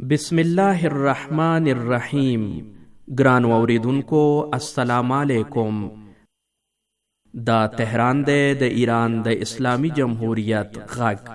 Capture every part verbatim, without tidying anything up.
بسم الله الرحمن الرحیم. ګران اوریدونکو السلام علیکم. دا تهران دی د ایران د اسلامی جمهوریت غږ.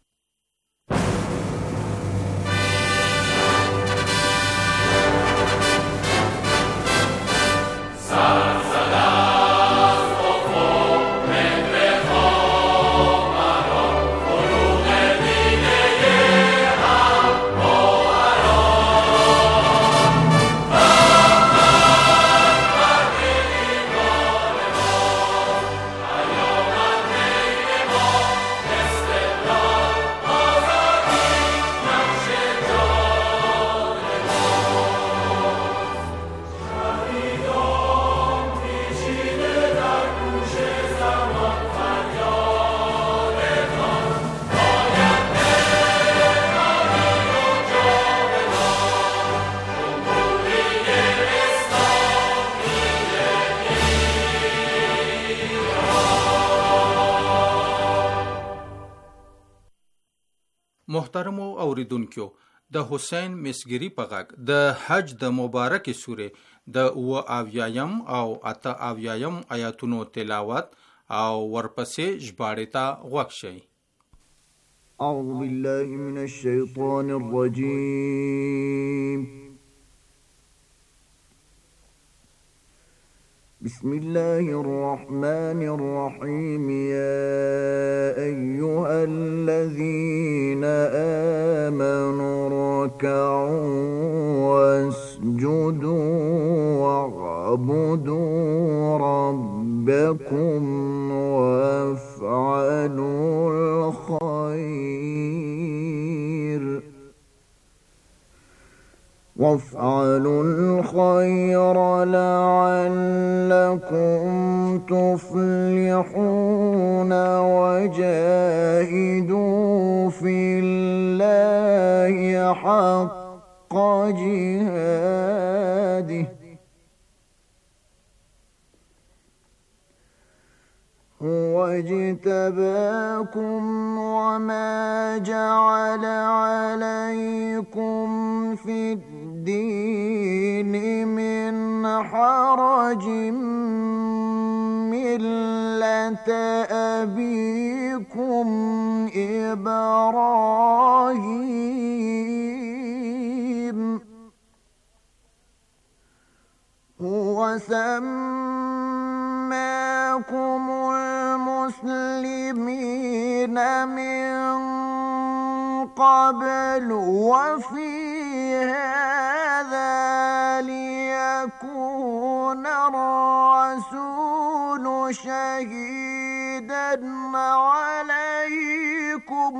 محترمو اوریدونکو، د حسین مسګری په غږ د حج د مبارک سورې د اوه اویایم او اته اویایم آیاتونو تلاوت او ورپسې ژباړې ته غوږ شئ. اعوذ بالله من الشیطان الرجیم. بسم الله الرحمن الرحيم. يا أيها الذين آمنوا اركعوا واسجدوا واعبدوا ربكم وافعلوا الخير وافعلوا الخير لعلكم تفلحون وجاهدوا في الله حق جهاده هو اجتباكم وما جعل عليكم في الدين من حرج ملة أبيكم إبراهيم هو سماكم المسلمين من قبل وفي هذا ليكون الرسول شهيدا عليكم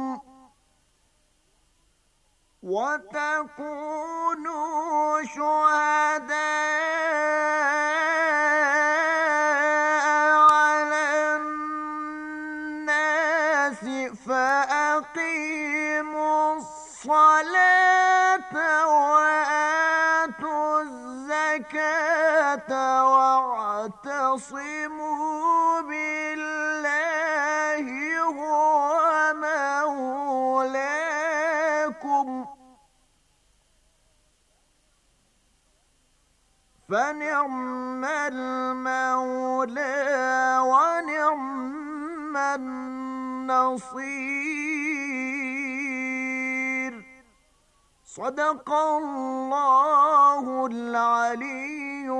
وتكونوا شهداء على الناس فأقيموا الصلاة وآتوا الزكاة واعتصموا بالله هو مولاكم فنعم المولى ونعم النصير. صدق الله العلي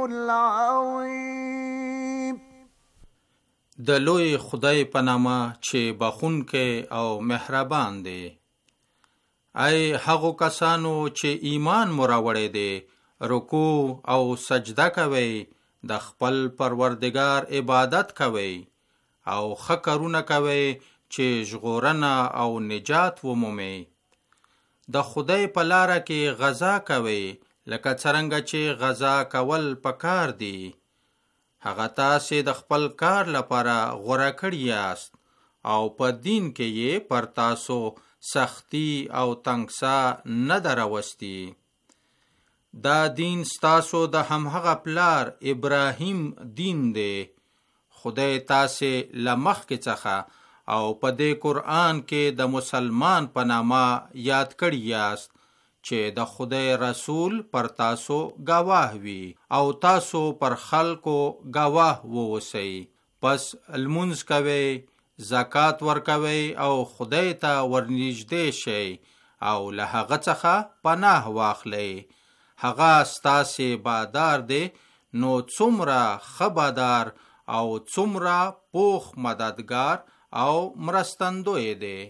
العظيم. د لوی خدای په نامه چې بخښونکی او مهربان دی. ای هغو کسانو چې ایمان مو راوړی دی، رکوع او سجده کوئ، د خپل پروردگار عبادت کوئ او ښه کارونه کوئ چې ژغورنه او نجات ومومئ. د خدای په لاره کې غزا کوئ لکه څرنګه چې غزا کول پکار دی. هغه تاسې د خپل کار لپاره غوره کړي یاست او په دین کې یې پر تاسو سختی او تنګسا نه ده راوستي. دا دین ستاسو د همهغه پلار ابراهیم دین دی. خدای تاسې له مخکې څخه او په دې قرآن کې د مسلمان په نامه یاد کړی یاست چې د خدای رسول پر تاسو گواه وي او تاسو پر خلکو گواه ووسی. پس لمونځ کوئ، زکات ورکوئ او خدای ته ورنږدې شئ او له هغه څخه پناه واخلئ. هغه ستاسې بادار دی، نو څومره ښه بادار او څومره پوخ مددگار او مرستندوی دی.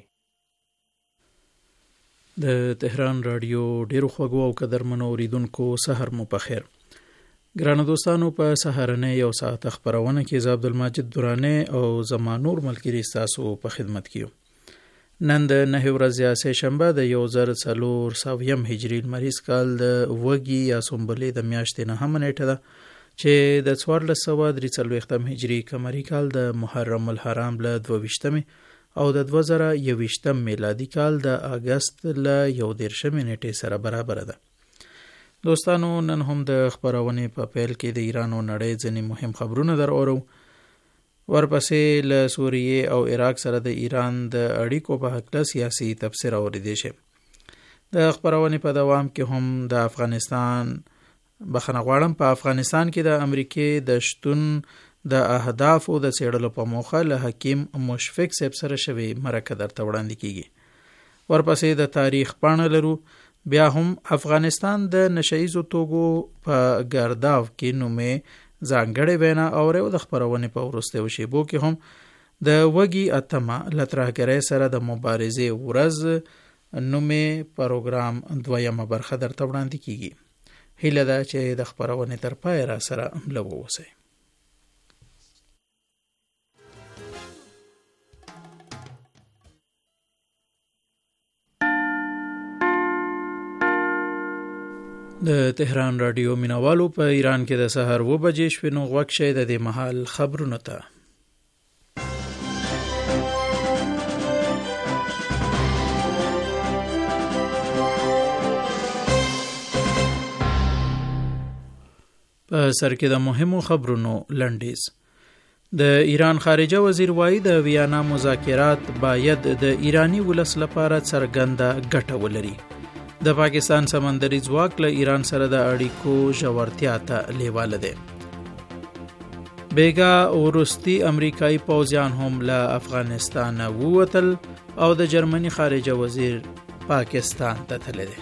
د تهران رادیو ډیرو خوږو او قدرمنو اوریدونکو سحر مو په خیر. ګرانو دوستانو، په سهارنۍ یو ساعت خبرونه کې زه عبدالمجید درانه او زمانور ملګری ستاسو په خدمت کې یم. نن د نهه ورځې سه شنبه د یو زر څلور سوه هجري لمریز کال د وږي یا سنبلې د میاشتې نهمه نیټه ده چې د څوارلس سوه درې څلوېښتم هجري قمري کال د محرم الحرام له دوه ویشتمې او د دوه زره یوویشتم میلادي کال د اګست له یو دېرشمې نیټې سره برابره ده. دوستانو، نن هم د خبرونې په پیل کې د ایران او نړۍ ځینې مهم خبرونه در اورو. ورپسې له سوریې او عراق سره د ایران د اړیکو په هکله سیاسي تبصره اوریدی شي. د خبرونې په دوام کې هم د افغانستان بخنه غواړم په افغانستان کې د امریکې د شتون د اهدافو د څېړلو په موخه له حکیم مشفق صاحب سره شوی مرکه درته وړاندې کیږي. ورپسې د تاریخ پاڼه لرو. بیا هم افغانستان د نشهیزو توکو په ګرداو کې نومې ځانګړې وینا اوري او د خبرونې په وروستیو شیبو کې هم د وږي اتمه له ترهګرۍ سره د مبارزې ورځ نومې پروګرام دویمه برخه درته وړاندې کیږي. هیله ده چې د خبرونې تر پای را سره مله واوسئ. د تهران رادیو مینوالو په ایران کې د سحر و بجې شوې، نو غوږ شئ د دې مهال خبرونو ته. په سر کې د مهمو خبرونو لنډیز. د ایران خارجه وزیر وایي د ویانا مذاکرات باید د ایرانی ولس لپاره څرګنده ګټه ولري. د پاکستان سمندري ځواک له ایران سره د اړیکو ژورتیا ته لیواله دی. بیګا وروستي امریکایي پوځیان هم له افغانستان ووتل او د جرمني خارجه وزیر پاکستان ته تللی دی.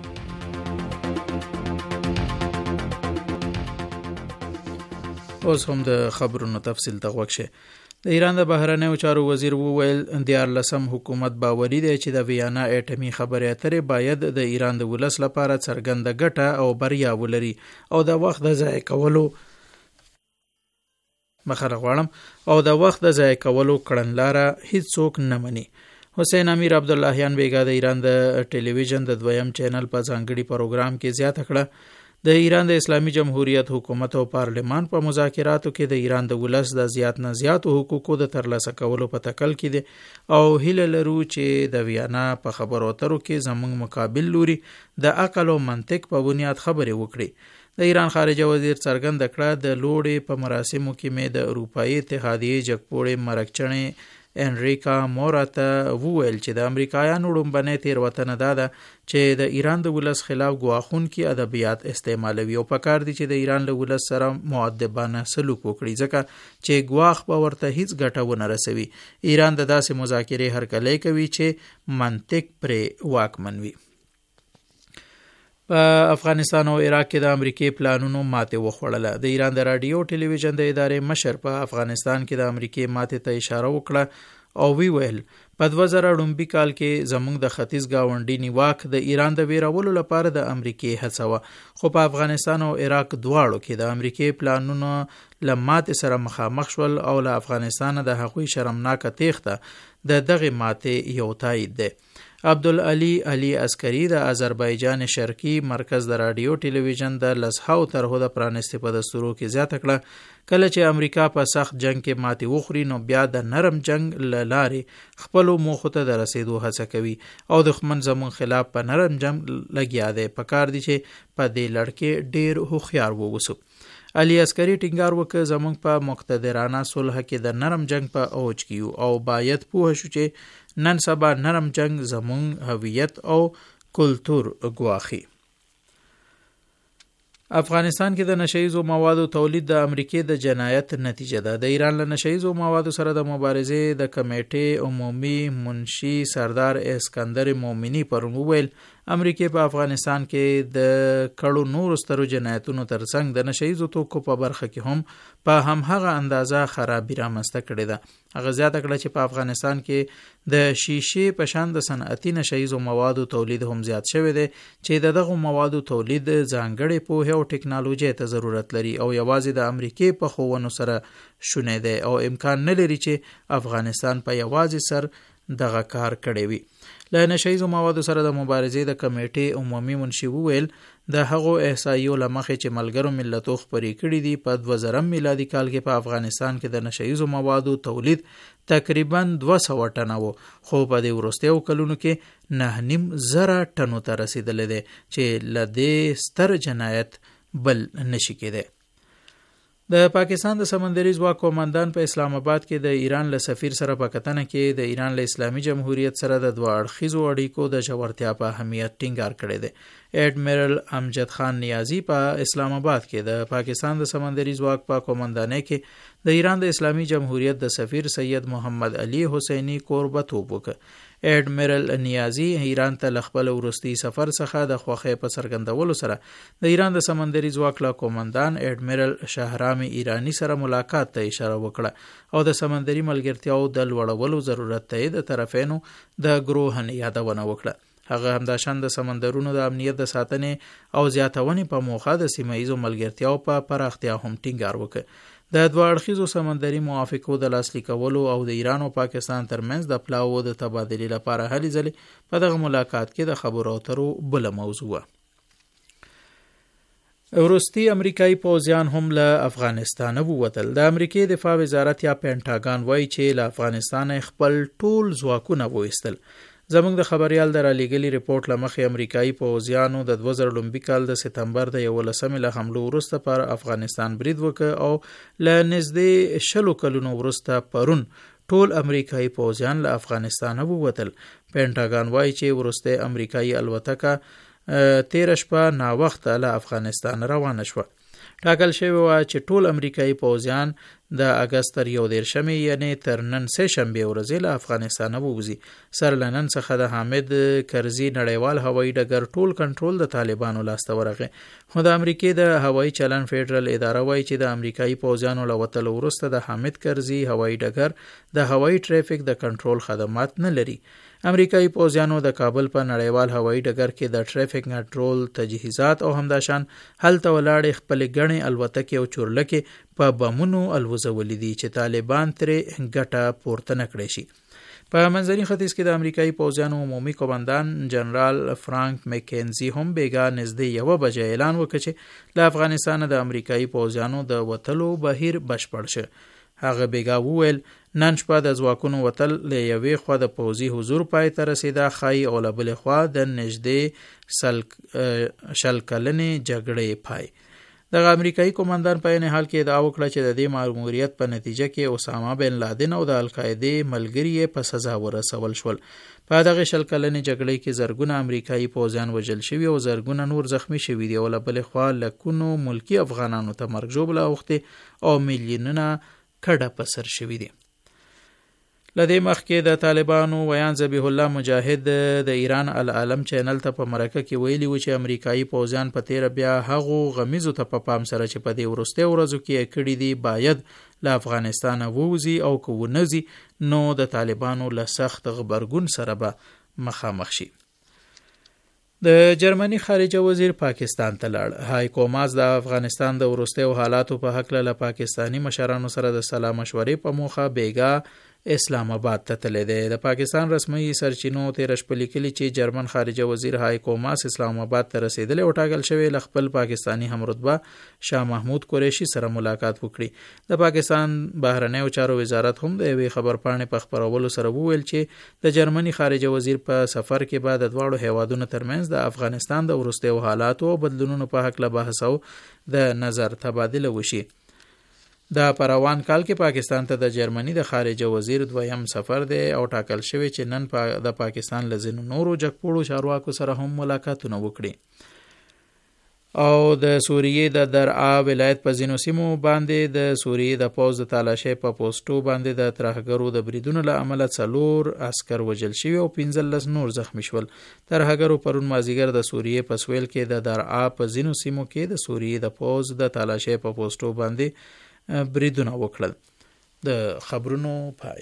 اوس هم د خبرونو تفصیل ته غوږ شئ. د ایران د بهرنیو چارو وزیر وویل دیارلسم حکومت باوري دی چې د ویانا اټمي خبرې اترې باید د ایران د ولس لپاره څرګنده ګټه او بریا ولري او د وخت د ضایع کولو مخه غواړم او د وخت د ضایع کولو کړنلاره هیڅوک نه مني. حسین امیر عبداللهیان بیګا د ایران د ټلویزیون د دویم چینل په ځانګړي پروګرام کې زیاته کړه د ایران د اسلامي جمهوریت حکومت او پارلمان په مذاکراتو کې د ایران د ولس د زیات نه زیات حقوقو د ترلاسه کولو په تکل کې دي او هیله لرو چې د ویانا په خبرو اترو کې زموږ مقابل لوري د عقل او منطق په بنیاد خبرې وکړي. د ایران خارجه وزیر څرګنده کړه د لوړې په مراسمو کې مې د اروپایي اتحادیې جګپوړې مرکچنې انریکا موراته وویل چې د امریکایانو لومبنۍ تېروتنه دا ده چې د ایران د ولس خلاف ګواښونکي ادبیات استعمالوي او پکار دي چې د ایران له ولس سره مؤدبانه سلوک وکړي ځکه چې ګواښ به ورته هیڅ ګټه ونه رسوي. ایران د داسې مذاکرې هرکلی کوي چې منطق پرې واکمن وي. په افغانستان او عراق کې د امریکای پلانونو ماته وخوړله. د ایران د رادیو ټلویزیون د ادارې مشر په افغانستان کې د امریکای ماته ته اشاره وکړه او وی ویل په دوه زره لومبي کال کې زموږ د ختیځ گاونډي نیواک د ایران د ویرولو لپاره د امریکای هڅه وه، خو په افغانستان او عراق دواړو کې د امریکای پلانونو له ماتې سره مخامخ شول او له افغانستان د هغوی شرمناکه تیښته د دغې ماتې یو تایید دی. عبدالعلی علی عسکری د آذربایجان شرقي مرکز د رادیو ټلویزیون د لسهاو طرحو د پرانستې په دستورو کې زیاته کړه کله چې امریکا په سخت جنگ کې ماتې وخوري نو بیا د نرم جنگ له لارې خپلو موخو ته د رسېدو هڅه کوي او دښمن زموږ خلاف په نرم جنگ لګیا دی. پکار دي چې په دې لړ کې ډېر هوښیار واوسو. علي عسکري ټینګار وکړ زموږ په مقتدرانه صلح کې د نرم جنگ په اوج کې او باید پوه شو چې نن سبا نرم جنگ زموږ هویت او کلتور ګواښي. افغانستان کې د نشهیزو موادو تولید د امریکې د جنایت نتیجه ده. د ایران له نشهیزو موادو سره د مبارزې د کمیټې عمومي منشي سردار اسکندر مومنی پرون وویل امریکې په افغانستان کې د کړو نورو سترو جنایتونو ترڅنګ د نشهیزو توکو په برخه کې هم په همهغه اندازه خرابي رامنځته کړې ده. هغه زیاته کړه چې په افغانستان کې د شیشې په شان د صنعتي نشهیزو موادو تولید هم زیات شوی دی چې د دغه موادو تولید ځانګړې پوهه او ټکنالوژي ته ضرورت لري او یوازې د امریکې په خوونو سره شونې دی او امکان نه لري چې افغانستان په یوازې سر دغه کار کړی وي. له نشهیزو موادو سره د مبارزې د کمیټې عمومي منشي وویل د هغو احصایو له مخې چې ملګرو ملتو خپرې کړي دي په دوه زره میلادي کال کې په افغانستان کې د نشهیزو موادو تولید تقریبا دوه سوه ټنه و، خو په دې وروستیو کلونو کې نه نیم زره ټنو ته رسیدلی دی چې له دې ستر جنایت بل نشي کېدی. د پاکستان د سمندري ځواک قومندان په اسلام آباد کې د ایران له سفیر سره په کتنه کې د ایران له اسلامي جمهوریت سره د دوه اړخیزو اړیکو د ژورتیا په اهمیت ټینګار کړی دی. ایډمیرل امجد خان نیازی په اسلام آباد کې د پاکستان د سمندري ځواک په قومندانۍ کې د ایران د اسلامي جمهوریت د سفیر سید محمد علي حسینی کوربتوب وکړ. ایډمیرل نیازی ایران ته خپل وروستي سفر څخه د خوښۍ په څرګندولو سره د ایران د سمندري ځواک له قومندان ایډمیرل شهرام ایرانی سره ملاقات ته اشاره وکړه او د سمندري ملګرتیاو د لوړولو ضرورت ته د طرفینو د ګروهن یادونه وکړه. هغه همداشان د سمندرونو د امنیت د ساتنې او زیاتونې په موخه د سیمه ایزو ملګرتیاو په پراختیا هم ټینګار وکړ. د دوه اړخیزو سمندري موافقو د لاسلیک کولو او د ایران او پاکستان ترمنځ د پلاوو د تبادلې لپاره هلې ځلې په دغه ملاقات کې د خبرو اترو بله موضوع وه. وروستي امریکایي پوځیان هم له افغانستانه ووتل. د امریکې دفاع وزارت یا پینټاګان وایي چې له افغانستانه خپل ټول ځواکونه وایستل. زموږ د خبریال د رالیږلي ریپورټ له مخې امریکایي پوځیانو د دوه زره لومړي کال د سپتمبر د یولسمې له حملو وروسته پر افغانستان برید وکړ او له نږدې شلو کلونو وروسته پرون ټول امریکایي پوځیان له افغانستانه ووتل. پینټاګان وایي چې وروسته امریکایي الوتکه تیره شپه ناوخته له افغانستان روانه شوه. ټاکل شوی و چې ټول امریکایي پوځیان د اګست تر یو دېرشمې یعنې تر نن سه شنبې ورځې له افغانستانه ووځي. سره له نن څخه د حامد کرزي نړیوال هوایي ډګر ټول کنټرول د طالبانو لاسته ورغی. خو د امریکې د هوایي چلن فیډرل اداره وایي چې د امریکایي پوځیانو له وتلو وروسته د حامد کرزي هوایي ډګر د هوایي ټریفیک د کنټرول خدمات نه لري. امریکایي پوځیانو د کابل په نړیوال هوایي ډګر کې د ټریفیک کنټرول تجهیزات او همداشان هلته ولاړې خپلې ګڼې الوتکې او چورلکې په بمونو الوزولې دي چې طالبان ترې ګټه پورته نه کړی شي. په منځني ختیځ کې د امریکایي پوځیانو عمومي قومندان جنرال فرانک مکینزي هم بیګا نږدې یوه بجه اعلان وکړ چې له افغانستانه د امریکایي پوځیانو د وتلو بهیر بشپړ شه. هغه بیګا وویل نن شپه د ځواکونو وتل له یوې خوا د پوځي حضور پای ته رسیده ښایي او له بلې خوا د نږدې سل شل کلنې جګړې پای. دغه امریکایي قومندان په عین حال کې ادعا وکړه چې د دې ماموریت په نتیجه کې اسامه بن لادن او د القاعدې ملګري په سزا ورسول شول. په دغه شل کلنې جګړې کې زرګونه امریکایي پوځیان وژل شوي او زرګونه نور زخمی شوي دي او له بلې خوا لکونو ملکي افغانانو ته مرګ ژوبله اوښتې او میلیونونه کډه په سر شوي دي. لدې مخکې د طالبانو ویان ذبیح الله مجاهد د ایران العالم چینل ته په مرکه کې ویلي و چې امریکایي پوځیان په تیره بیا هغو غمیزو ته په پام سره چې په دې وروستیو ورځو کې یې کړي دي باید له افغانستانه ووځي او که ونځي نو د طالبانو له سخت غبرګون سره به مخامخ شي. د جرمني خارجه وزیر پاکستان ته لاړ. هایکو ماس د افغانستان د وروستیو حالاتو په هکله له پاکستاني مشرانو سره د سلا مشورې په موخه بیګا اسلام آباد ته تللی دی. د پاکستان رسمي سرچینو تېره شپه لیکلي چې جرمن خارجه وزیر هایکو ماس اسلام آباد ته رسیدلی او ټاکل شوی له خپل پاکستاني همرتبه شاه محمود قریشي سره ملاقات وکړي. د پاکستان بهرنیو چارو وزارت هم د یوې خبرپاڼې په خپرولو سره وویل چې د جرمني خارجه وزیر په سفر کې به د دواړو هیوادونو ترمنځ د افغانستان د وروستیو حالاتو او بدلونونو په هکله بحث او د نظر تبادله وشي. دا په روان کال کې پاکستان ته د جرمني د خارجه وزیر دویم سفر دی او ټاکل شوی چې نن پا د پاکستان له ځینو نورو جګپوړو چارواکو سره هم ملاقاتونه وکړي. او د سوریې د درعا ولایت په ځینو سیمو باندې د سوریې د پوځ د تالاشۍ په پوسټو باندې د ترهګرو د بریدونو له امله څلور عسکر وژل شوي او پنځلس نور زخمی شول. ترهګرو پرون مازدیګر د سوریې په سویل کې د درعا په ځینو سیمو کې د سوریې د پوځ د تالاشۍ په پوسټو باندې بریدونه وکړل. د خبرونو پای.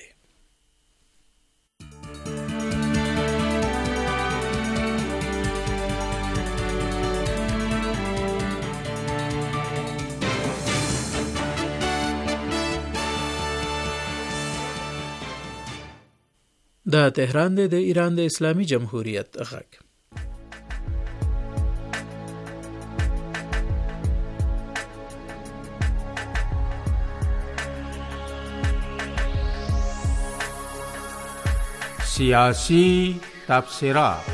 د تهران د ایران د اسلامي جمهوریت غږ. سیاسی تبصرات.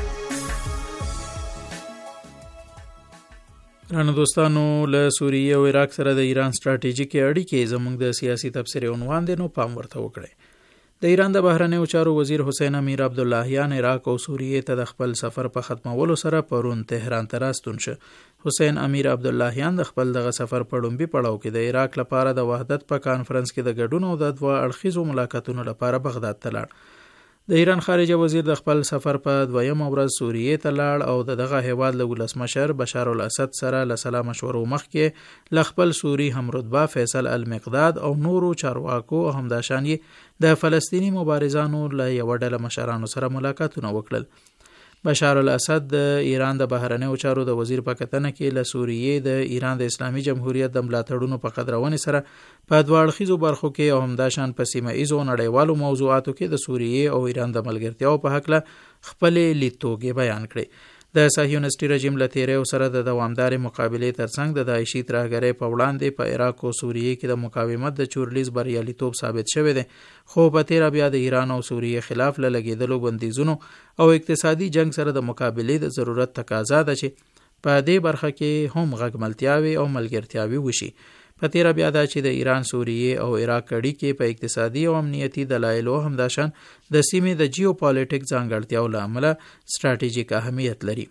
رانه دوستانو له سوریې او عراق سره د ایران ستراتیژیکي اړیکې زموږ د سیاسي تبصرې عنوان دی، نو پام ورته وکړئ. د ایران د بهرنیو چارو وزیر حسین امیر عبداللهیان عراق او سوریې ته د خپل سفر په ختمولو سره پرون تهران ته راستون شه. حسین امیر عبداللهیان د خپل دغه سفر په لومبي پړاو کې د عراق لپاره د وحدت په کانفرنس کې د ګډون او د دوه اړخیزو ملاقاتونو لپاره بغداد ته لاړ. د ایران خارجه وزیر د خپل سفر په دویم ورځ سوریې ته لاړ او د دغه هیواد له ولسمشر بشار الاسد سره له سلا مشورو مخکې ل خپل سوری همرتبه فیصل المقداد او نورو چارواکو او همداشان د فلسطینی مبارزانو له یو ډله مشرانو سره ملاقاتونه وکړل. بشار الاسد د ایران د بهرنیو چارو د وزیر په کتنه کې له سوریې د ایران د اسلامي جمهوریت د ملاتړونو په قدرونې سره په دوه اړخیزو برخو کې او همداشان په سیمه ایزو نړیوالو موضوعاتو کې د سوریې او ایران د ملګرتیاو په حق له خپل لیدتوګې بیان کړي. د صهیونیستي رژیم له تیریو سره د دوامدارې مقابلې ترڅنګ د داعشي ترهګرۍ په وړاندې په عراق او سوریې کې د مقاومت د چورلیز بریالیتوب ثابت شوی دی، خو په تیره بیا د ایران او سوریې خلاف له لګېدلو بندیزونو او اقتصادي جنگ سره د مقابلې د ضرورت تقاضا ده چې په دې برخه کې هم غږملتیاوي او ملګرتیاوي وشي. په تیره بیا دا چې د ایران سوریې او عراق اړیکې په اقتصادي او امنیتي دلایلو همداشان د سیمې د جیوپالیټیک ځانګړتیاو له امله ستراتیژیک اهمیت لري.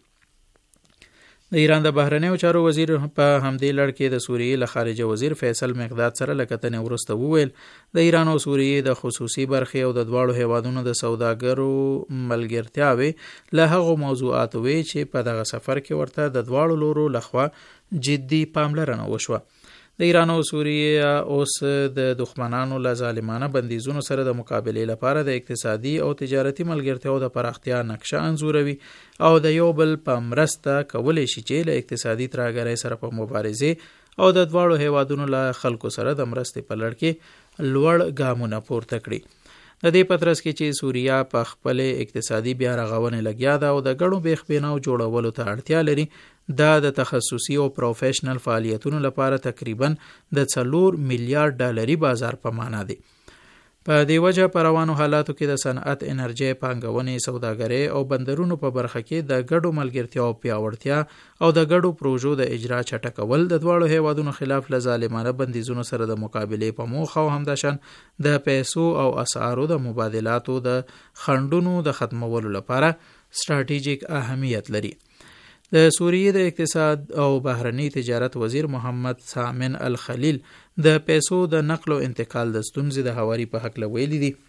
د ایران د بهرنیو چارو وزیر په همدې لړ کې د سوریې له خارجه وزیر فیصل مقداد سره له کتنې وروسته وویل د ایران او سوریې د خصوصي برخې او د دواړو هیوادونو د سوداګرو ملګرتیاوي له هغو موضوعاتو وي چې په دغه سفر کې ورته د دواړو لورو لخوا جدي پاملرنه وشوه. د ایران او سوریې اوس د دښمنانو له ظالمانه بندیزونو سره د مقابلې لپاره د اقتصادي او تجارتي ملګرتیاو د پراختیا نقشه انځوروي او د یو بل په مرسته کولی شي چې له اقتصادي ترهګرۍ سره په مبارزې او د دواړو هیوادونو له خلکو سره د مرستې په لړ کې لوړ ګامونه پورته کړي. د دې پترس کې چې سوریا په خپل اقتصادي بیا رغونې لګیا ده او د ګڼو بیخبیناو جوړولو ته اړتیا لري، دا د تخصصي او پروفیشنل فعالیتونو لپاره تقریبا د څلور میلیارډ ډالري بازار په معنا دی. په دې وجه په روانو حالاتو کې د صنعت، انرژي، پانګونې، سوداګرۍ او بندرونو په برخه کې د ګډو ملګرتیاو پیاوړتیا او د ګډو پروژو د اجرا چټکول د دواړو هیوادونو خلاف له ظالمانه بندیزونو سره د مقابلې په موخه او همداشان د پیسو او اسعارو د مبادلاتو د خنډونو د ختمولو لپاره ستراتیژیک اهمیت لري. د سوریې د اقتصاد او بهرنی تجارت وزیر محمد سامن الخلیل د پیسو د نقل او انتقال د ستونزې د هواري په حق ویلي دي.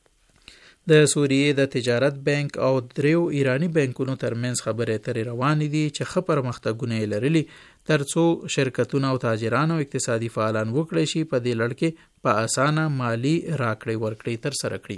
د سوریې د تجارت بانک او دریو ایرانی بانکونو ترمنځ خبرې اترې روانې دي چې ښه پرمختګونه یې لرلي ترڅو شرکتونه او تاجران او اقتصادي فعالان وکړي شي په دې لړ کې په اسانه مالی راکړې ورکړې ترسره کړي.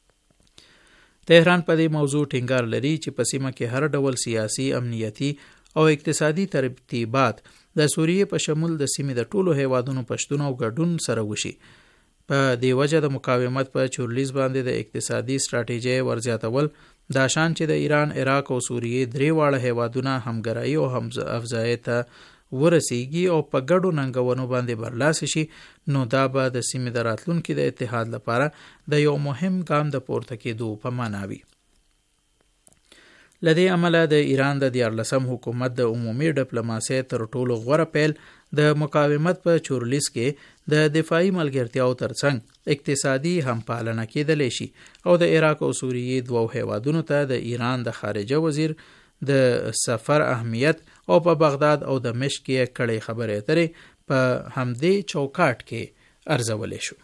تهران په دې موضوع ټینګار لري چې په سیمه کې هر ډول سیاسي، امنیتي او اقتصادي ترتیبات د سوریې په شمول د سیمې د ټولو هیوادونو پښتون او ګډون سره وشي. په دې وجه د مقاومت په چورلیز باندې د اقتصادي ستراتیژي ورزیاتول دا شان چې د ایران، عراق او سوریې درې واړه هیوادونه همګرایي او همافزایي ته ورسیږي او په ګډو ننګونو باندې برلاسی شي، نو دا به د سیمې د راتلونکي د اتحاد لپاره د یو مهم ګام د پورته کېدو په معنا وي. لدې عمله د ایران د دیارلسم حکومت د عمومي ډیپلوماسۍ تر ټولو غوره پیل د مقاومت په چورلیس کې د دفاعي ملګرتیاو ترڅنګ اقتصادي همپالنه کېدلی شي او د عراق او سوریې دوو هیوادونو ته د ایران د خارجه وزیر د سفر اهمیت او په بغداد او دمشق کې کړي خبرې اترې په همدې چوکاټ کې ارزولې شو.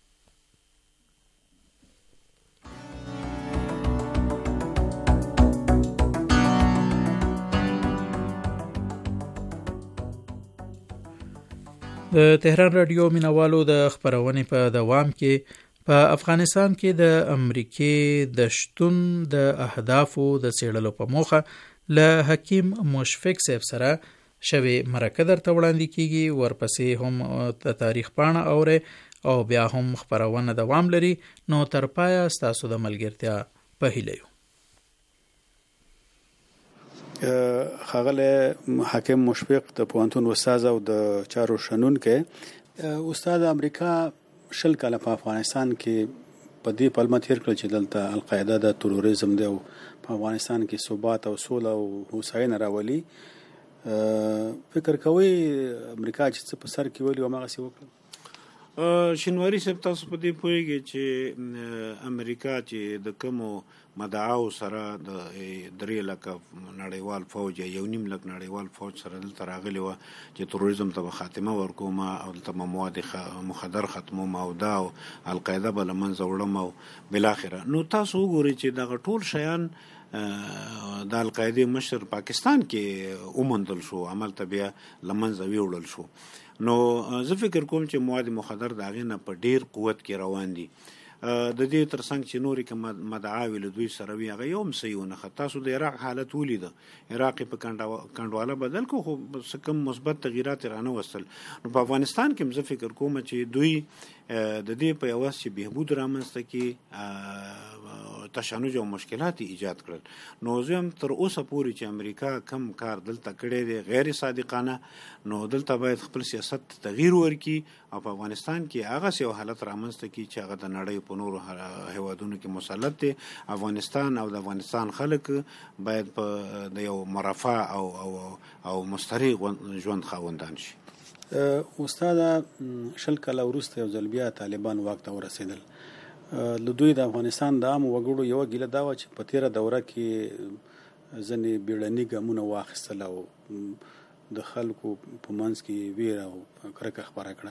د تهران رادیو مینوالو د خبرونې په دوام کې په افغانستان کې د امریکې د شتون د اهدافو د څېړلو په موخه له حکیم مشفق صاحب سره شوی مرکه درته وړاندې کیږي. ورپسې هم د تاریخ پاڼه اوري او بیا هم خبرونه دوام لري. نو تر پایه ستاسو د ملګرتیا په هیله یو. ښاغلی حکیم مشفق د پوهنتون استاد او د چارو شنونکی استاد، امریکا شل کاله په افغانستان کې په دې پلمه تیر کړل چې دلته القاعده د تروریزم دی او په افغانستان کې ثبات او سوله او هوساینه راولي. فکر کوئ امریکا چې څه په سر کې ولي هماغسې وکړل؟ شینواري صاحب، تاسو په دې پوهیږئ چې امریکا چې د کومو مدعاو سره د درې لکه نړیوال فوج یا یو نیم لک نړیوال فوج سره دلته راغلی وه چې تروریزم ته به خاتمه ورکوم او دلته به مواد مخدر ختموم او دا او القاعده به له منځه وړم او بالاخره نو تاسو وګورئ چې دغه ټول شیان د القاعدې مشر پاکستان کې وموندل شو، عمل ته بیا له منځه ویوړل شو. نو زه فکر کوم چې مواد مخدر د هغې نه په ډیر قوت کې روان دي. د دې ترڅنګ چې نورې که مدعاوې له دوی سره وي هغه یو هم صحیح ونه ښه. تاسو د عراق حالت ولیده، عراق یې په کنډواله بدل کو، خو څه کم مثبت تغییرات یې رانه وستل. نو په افغانستان کې هم زه فکر کوم چې دوی د دې په یوه چې بهبود رامنځته کړي تشنج او مشکلات ایجاد کړل. نو زه هم تر اوسه پورې چې امریکا کم کار دلته کړی دی غیر صادقانه، نو دلته باید خپل سیاست تغییر ورکړي او په افغانستان کې هغه یو حالت رامنځته کړي چې هغه د نړۍ په نورو هیوادونو کې مسلط دی. افغانستان او د افغانستان خلک باید په د یو مرفه او او او مستریح ژوند خاوندان شي. استاده، شل کاله وروسته یو ځل بیا طالبان واک ته ورسېدل. له دوی د افغانستان د عامو وګړو یوه ګیله دا وه چې په تېره دوره کې ځینې بیړني ګامونه واخیستل او د خلکو په منځ کې ویره او کرکه خپره کړه.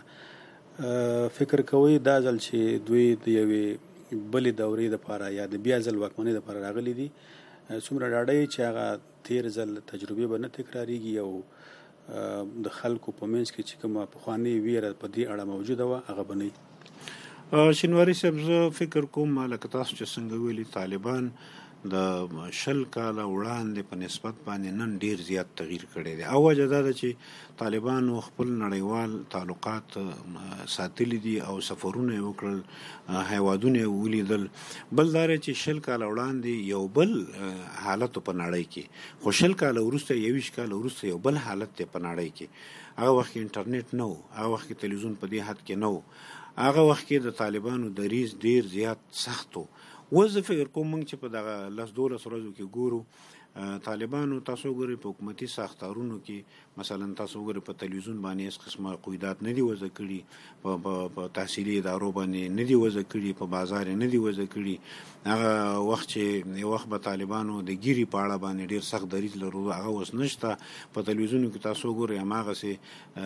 فکر کوئ دا ځل چې دوی د یوې بلې دورې دپاره یا د بیا ځل واکمنۍ دپاره راغلي دي، څومره ډاډه یې چې هغه تېر ځل تجربې به نه تکرارېږي او د خلکو په منځ کې چې کومه پخوانۍ ویره په دې اړه موجوده وه هغه به نه وي؟ شینواري صاحب، زه فکر کوم لکه تاسو چې څنګه ویلي طالبان د شل کاله وړاندې په نسبت باندې نن ډیر زیات تغییر کړی دی. او وجه دا ده چې طالبانو خپل نړیوال تعلقات ساتلی دي او سفرونه یې وکړل، هیوادونه یې ولیدل. بل دا چې شل کاله وړاندې یو بل حالت په نړۍ کې، خو شل کاله وروسته یویشت کاله وروسته یو بل حالت دی په نړۍ کې. هغه وخت کې انټرنیټ نه و، هغه وخت کې تلویزیون په دې حد کې نه و، هغه وخت کې د طالبانو دریځ ډیر زیات سخت و. اوس زه فکر کوم موږ چې په دغه لس دولس ورځو کې ګورو طالبانو، تاسو وګورئ په حکومتي ساختارونو کې مثلا تاسو وګورئ په تلویزیون باندې هیڅ قسمه قیودات نه دي وضع کړي، په تحصیلي ادارو باندې نه دي وضع کړي، په بازار نه دي وضع کړي. هغه وخت چې یو وخت به طالبانو د ګیري په اړه باندې ډېر سخت دریځ لرو، هغه اوس نشته. په تلویزیونو کې تاسو وګورئ هماغسې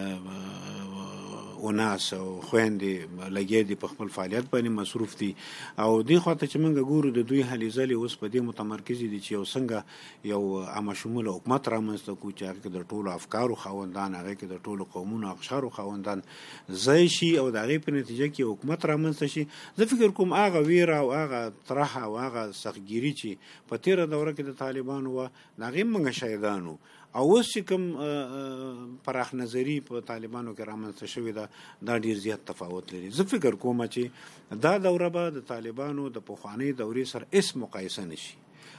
وناس او خویندې لګیا دي په خپل فعالیت باندې مصروف دي. او دې خواته چې موږ ګورو د دوی هلې ځلې اوس په دې متمرکز دي چې یو څنګه یو عامه شموله حکومت رامنځته کړو چې هغه کې د ټولو افکارو خاوندان، هغه کې د ټولو قومونو اقشارو خاوندان ځای شي او د هغې په نتیجه کې حکومت رامنځته شي. زه فکر کوم هغه ویره او هغه طرحه او هغه سختګیري چې په تېره دوره کې د طالبانو وه د هغې موږ شهیدان وو. او اوس چې کوم پراخ نظري په طالبانو کې رامنځته شوې ده دا ډېر زیات تفاوت لري. زه فکر کوم چې دا دوره به د طالبانو د پخوانۍ دورې سره هېڅ مقایسه نه شي.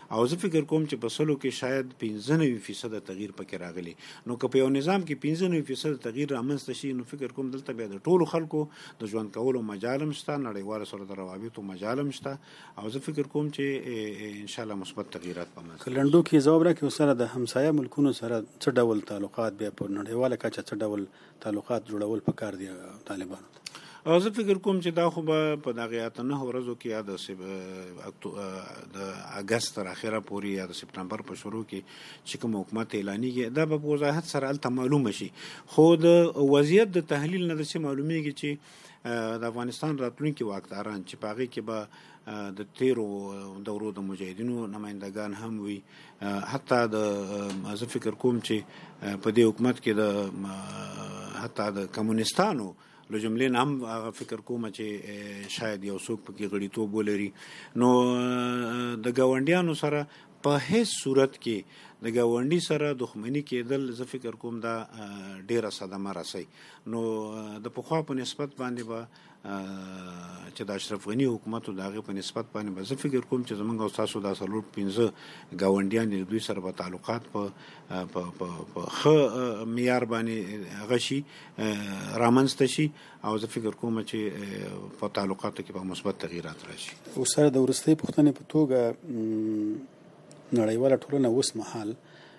او زه فکر کوم چې په سلو کې شاید پنځه نوي فیصد تغییر پکې راغلی. نو که په یو نظام کې پنځه نوي فیصد تغییر رامنځته شي نو فکر کوم دلته بیا د ټولو خلکو د ژوند کولو مجال هم شته، نړیوالو سره د روابطو مجال هم شته، او زه فکر کوم چې ان شاء الله مثبت تغییرات به منځ کلندو کې جواب راکړو سره د همسایه ملکونو سره څه ډول تعلقات بیا په نړیواله کچه څه ډول تعلقات جوړول پکار دي طالبانو ته؟ او زه فکر کوم چې دا خو به په دغه اته نه ورځو کې یا د د اگست تر اخره پورې یا د سپتمبر په شروع کې چې کوم حکومت اعلانېږي دا به په وضاحت سره هلته معلومه شي. خو د وضعیت د تحلیل نه داسې معلومیږي چې د افغانستان راتلونکي واکداران چې په هغې کې به د تیرو دورو د مجاهدینو نمایندګان هم وي، حتی د زه فکر کوم چې په دې حکومت کې د حتی د کمونستانو له جملې نه هم هغه فکر کوم چې شاید یو څوک پکې غړیتوب ولري. نو د ګاونډیانو سره په هیڅ صورت کې د ګاونډي سره دښمني کېدل زه فکر کوم دا ډیره صدمه رسي. نو د پخوا په نسبت باندې به چې د اشرف غني حکومت او د هغې په نسبت باندې به زه فکر کوم چې زمونږ او ستاسو دا څلور پنځه ګاونډیان دي، دوی سره به تعلقات په په ښه معیار باندې هغه شي رامنځته شي، او زه فکر کوم چې په تعلقاتو کې به مثبت تغییرات راشي. او سره د وروستۍ پوښتنې په توګه نړیواله ټولنه اوس مهال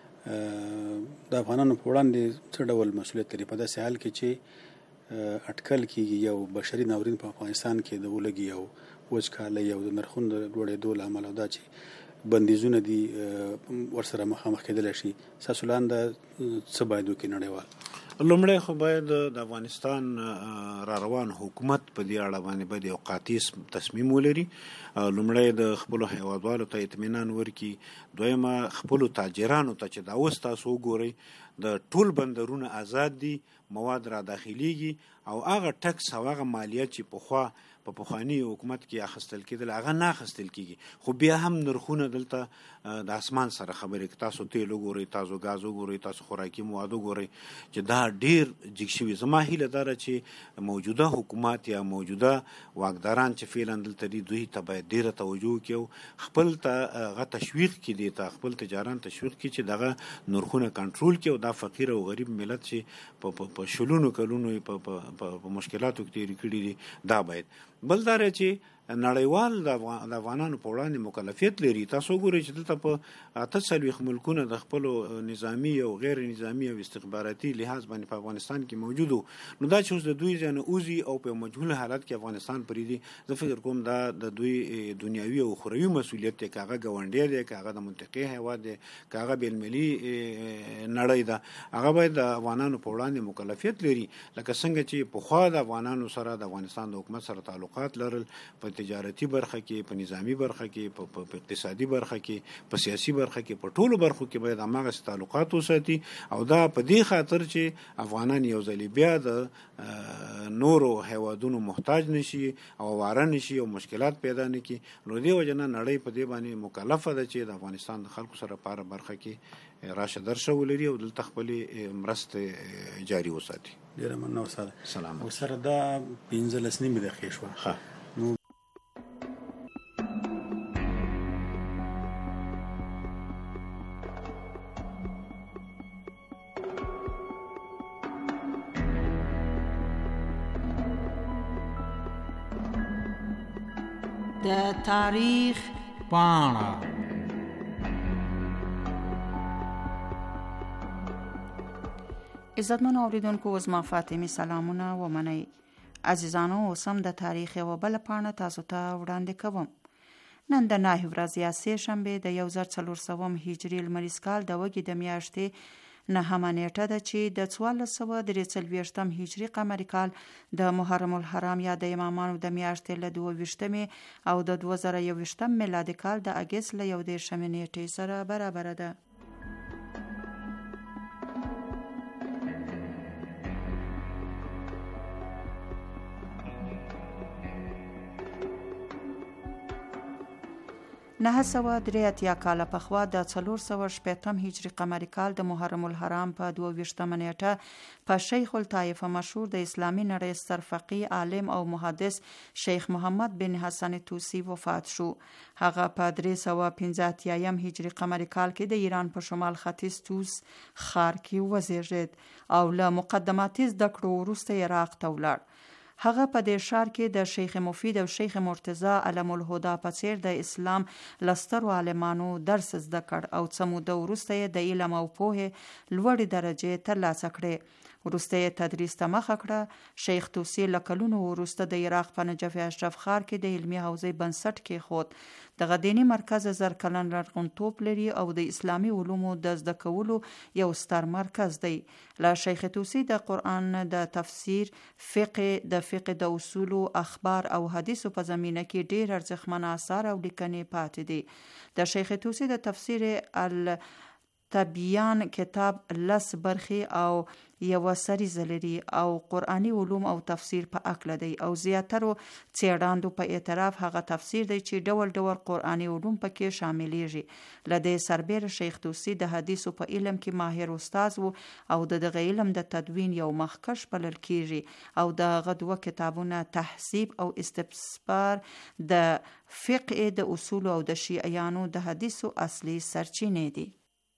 د افغانانو په وړاندې څه ډول مسؤلیت لري په داسې حال کې چې اټکل کېږي یو بشري ناورین په افغانستان کې د ولګي او وچکالۍ او د نرخونو د لوړېدو له امله دا چې بندیزونه دي ورسره مخامخ کېدلی شي، ستاسو لاندې څه باید وکړي نړیوال؟ لومړی خو باید د افغانستان را روان حکومت په دې اړه باندې باید یو قاطع تصمیم ولري. لومړی د خپلو هیوادوالو ته اطمینان ورکړي، دویمه خپلو تاجرانو ته چې دا اوس تاسو وګورئ د ټول بندرونه آزاد دي، مواد را داخليږي، او هغه ټکس او هغه مالیات چې پخوا په پخواني حکومت کې اخیستل کېدل هغه نه اخیستل کېږي. خو بیا هم نرخونه دلته د اسمان سره خبرې، تاسو تیل وګورئ، تاسو ګاز وګورئ، تاسو خوراکي مواد وګورئ چې دا ډیر جګ شوي. زما هیله دا ده چې موجوده حکومت یا موجوده واکداران چې فعلا دلته دي دوی ته باید ډیره توجه وکړي او خپل ته هغه تشویق کړي، دي ته خپل تجاران تشویق کړي چې دغه نرخونه کنټرول کړي او دا فقیر او غریب ملت چې په شلونو کلونو په مشکلاتو کې تېرې کړي دي دا باید. بل دا چې نړیوال د افغانانو په وړاندې مکلفیت لري. تاسو وګورئ چې دلته په اته څلوېښت ملکونه د خپلو نظامي او غیر نظامي او استخباراتي لحاظ باندې په افغانستان کې موجود وو. نو دا چې اوس د دوی ځای نه اوزي او په مجهول حالت کې افغانستان پرېږدي، زه فکر کوم دا د دوی دنیوي او اخروي مسؤلیت دی، که هغه ګاونډی دی، که هغه د منطقې هیواد دی، که هغه بینالمللي نړۍ ده، هغه باید د افغانانو په وړاندې مکلفیت لري. لکه څنګه چې پخوا د افغانانو سره د افغانستان د حکومت سره تعلقات لرل په تجارتي برخه کې، په نظامی برخه کې، په اقتصادي برخه کې، په سیاسي برخه کې، په ټولو برخو کې باید هماغه تعلقات وساتي. او دا په دې خاطر چې افغانان یو ځل بیا د نورو هیوادونو محتاج نشي او واره نشي او مشکلات پیدا نه کړي. نو دې وجه نه نړۍ په دې باندې مکلفه ده چې د افغانستان د خلکو سره په هره برخه کې راشه درشه ولري او دلته خپلې مرستې جاري وساتي. ډېره مننه استاده. سلام. او سره دا پنځلس نیمې دقیقې شوه. ښه. د تاریخ پاڼه. عزتمنو اوریدونکو، زما فاطمه سلامونه ومنئ. عزیزانو، اوس هم د تاریخ یوه بله پاڼه تاسو ته وړاندې کوم. نن د نهه ورځ یا سې شنبې د یو زر څلور سوه هجري لمریز کال د وږي د میاشتې نهمه نیټه ده چې د څوارلس سوه درې څلوېښتم هجري قمري کال د محرم الحرام یا د امامانو د میاشتې له دوه ویشتمې او د دوه زره یو ویشتم میلادي کال د اګست له یو دېرشمې نیټې سره برابره ده. نه سوه درې اتیا کاله پخوا د څلور سوه شپېتم هجري قمري کال د محرم الحرام په دوه ویشتمه نیټه په شیخ الطایفه مشهور د اسلامي نړۍ ستر فقیه عالم او محدث شیخ محمد بن حسن توسی وفات شو. هغه په درې سوه پنځه اتیایم هجري قمري کال کې د ایران په شمال ختیځ توس ښار کې وزیږید او له مقدماتي زده کړو وروسته عراق ته ولاړ. هغه په دې ښار کې د شیخ مفید او شیخ مرتضی علم الهدى په څیر د اسلام لسترو عالمانو درس زده کړ او څه موده وروسته یې د علم او پوهې لوړې درجې ترلاسه کړې. وروسته یې تدریس ته مخه کړه. شیخ توسی له کلونو وروسته د عراق په نجف اشرف ښار کې د علمي حوزې بنسټ کېښود. دغه دیني مرکز زر کلن لرغونتوب لري او د اسلامي علومو د زده کولو یو ستر مرکز دی. له شیخ توسی د قرآن د تفسیر، فقه، د فقه د اصولو، اخبار او حدیثو په زمینه کې ډیر ارزښتمن آثار او لیکنې پاتې دي. د شیخ توسی د تفسیر التبیان کتاب لس برخې او یو سریزه لري او قرآني علوم او تفسیر په اکله دی او زیاترو څېړاندو په اعتراف هغه تفسیر دی چې ډول ډول قرآني علوم پکې شاملیږي. له دې سربېره شیخ توسی د حدیثو په علم کې ماهر استاد و او د دغه علم د تدوین یو مخکش بلل کیږي او د هغه دوه کتابونه تحذیب او استبصار د فقه د اصول او د شیعیانو د حدیثو اصلي سرچینې دي.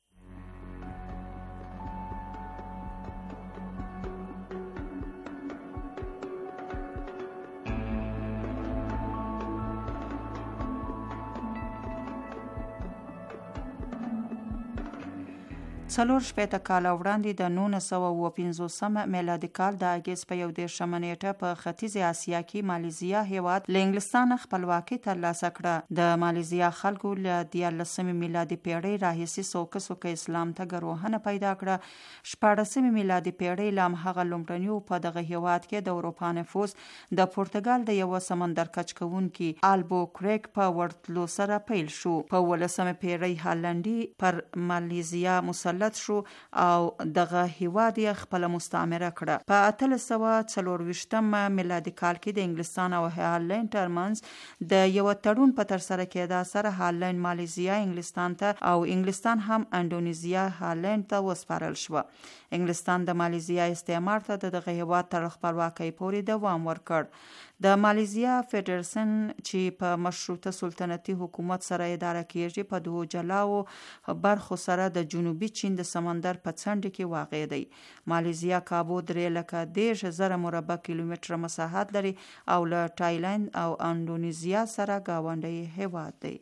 څلور شپېته کاله وړاندې د نولس سوه اوه پنځوسم میلادي کال د اګست په یو دېرشمه نیټه په ختیځې اسیا کې مالیزیا هیواد له انګلستانه خپلواکي ترلاسه کړه. د مالیزیا خلکو له دیارلسمې میلادي پیړۍ راهیسې سوکه سوکه اسلام ته ګروهنه پیدا کړه. شپاړسمې میلادي پیړۍ له همهغه لومړنیو په دغه هیواد کې د اروپا نفوذ د پرتګال د یوه سمندر کچ کوونکي البوکریک په ورتلو سره پیل شو. په ولسمه پیړۍ هالنډي پر مالیزیا مسلط شو او دغه هیواد یې خپله مستعمره کړه. په اتلس سوه څلورویشتم میلادي کال کې د انګلستان او هالند ترمنځ د یوه تړون په ترسره کېدا سره هالند مالیزیا انګلستان ته او انګلستان هم اندونیزیا هالند ته وسپارل شوه. انګلستان د مالیزیا استعمار ته د دغه هیواد تر خپلواکۍ پورې دوام ورکړ. د مالیزیا فیډریشن چې په مشروطه سلطنتي حکومت سره اداره کیږي په دوه جلاو برخو سره د جنوبي چین د سمندر په څنډه کې واقع دی. مالیزیا کابو درې لکه دېرش زره مربع کیلومتره مساحت لري او له تایلند او اندونیزیا سره ګاونډی هیواد دی.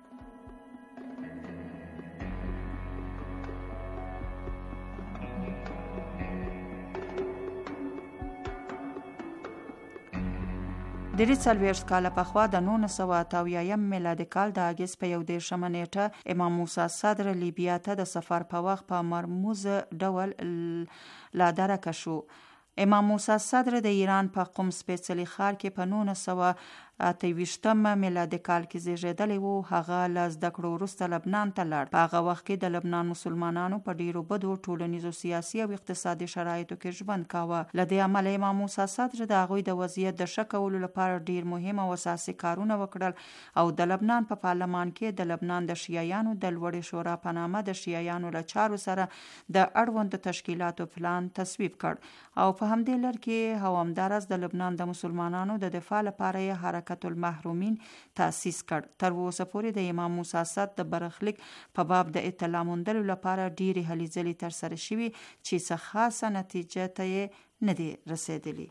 درې څلوېښت کاله پخوا د نولس سوه اته اویایم میلادي کال د اګست په یو دېرشمه نیټه امام موسی صدر لیبیا ته د سفر په وخت په مرموز ډول لا درکه شو. امام موسی صدر د ایران په قم سپېڅلي ښار کې په نولس سوه اته ویشتم میلادي کال کې زیږېدلی و. هغه له زده کړو وروسته لبنان ته لاړ. په هغه وخت کې د لبنان مسلمانانو په ډیرو بدو ټولنیزو، سیاسي او اقتصادي شرایطو کې ژوند کاوه. له دې امله امام موسی صدر د هغوی د وضعیت د ښه کولو لپاره ډیر مهم او اساسي کارونه وکړل او د لبنان په پارلمان کې د لبنان د شیعیانو د لوړې شورا په نامه د شیعیانو له چارو سره د اړوند تشکیلاتو پلان تصویب کړ او په همدې لړ کې او همداراز د لبنان د مسلمانانو د دفاع لپاره یې حرکت المحرومین تاسیس کړ. تر اوسه پورې د امام موسی صدر د برخلیک په باب د اطلاع موندلو لپاره ډیرې هلې ځلې ترسره شوي چې څه خاصه نتیجه ته یې نه دي رسېدلي.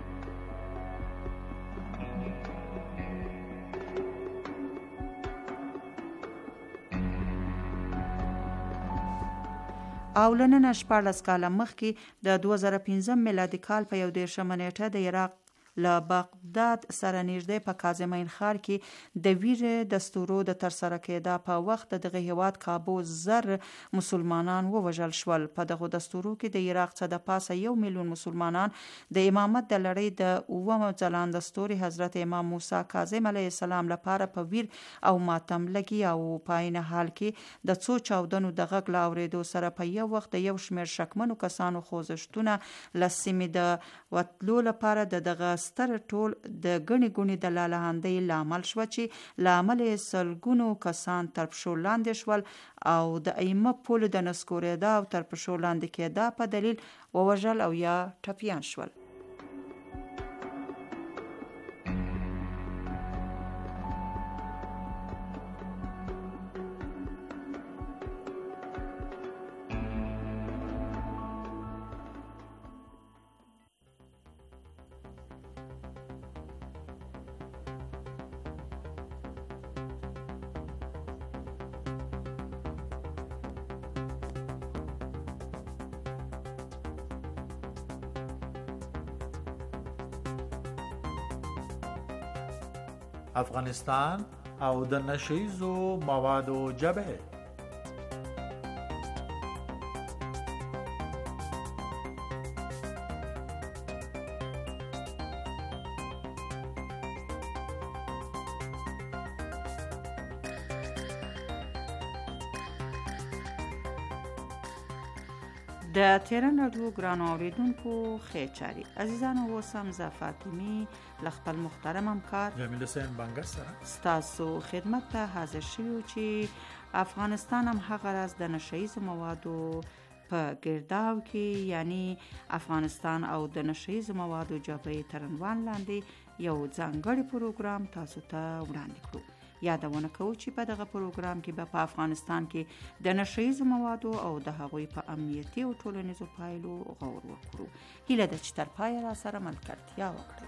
او له نن شپاړلس کاله مخکې د دوه زره پنځم میلادي کال په یو دېرشمه نیټه د عراق له بغداد سره نږدې په کاظمین ښار کې د ویرې دستورو د ترسره کېدا په وخت دغه هیواد کابو زر مسلمانان ووژل شول. په دغه دستورو کې د عراق څخه د پاسه یو میلیون مسلمانان د امامت د لړۍ د اووم ځلانده ستوري حضرت امام موسی کاظم علیه السلام لپاره په ویر او ماتم لګي او په عین حال کې د څو چاودنو د غږ له اورېدو سره په یو وخت د یو شمېر شکمنو کسانو خوځښتونه له سیمې د وتلو لپاره د دغه ستر ټول د ګڼې ګوڼې د لالهاندۍ لامل شوه چې لامل یې سلګونو کسان تر پښو لاندې شول او د ایمه پل د نسکورېدا او تر پښو لاندې کېدا په دلیل ووژل او یا ټپیان شول. افغانستان او د نشیزو موادو جبهه. د تهران رادیو ګرانو اوریدونکو ښې چاري عزیزانو، اوس هم زه فاطمي له خپل محترم همکار جمیل حسین بنګر سره ستاسو خدمت ته حاضر شوي چې افغانستان هم هغه راز د نشهیزو موادو په ګرداو کې یعنی افغانستان او د نشهیزو موادو جبهې تر عنوان لاندې یو ځانګړی پروګرام تاسو ته وړاندې کړو. یادونه کوو چې په دغه پروګرام کې به په افغانستان کې د نشهیزو موادو او د هغوی په امنیتي او ټولنیزو پایلو غور وکړو. هیله ده چې تر پایه را سره ملګرتیا وکړئ.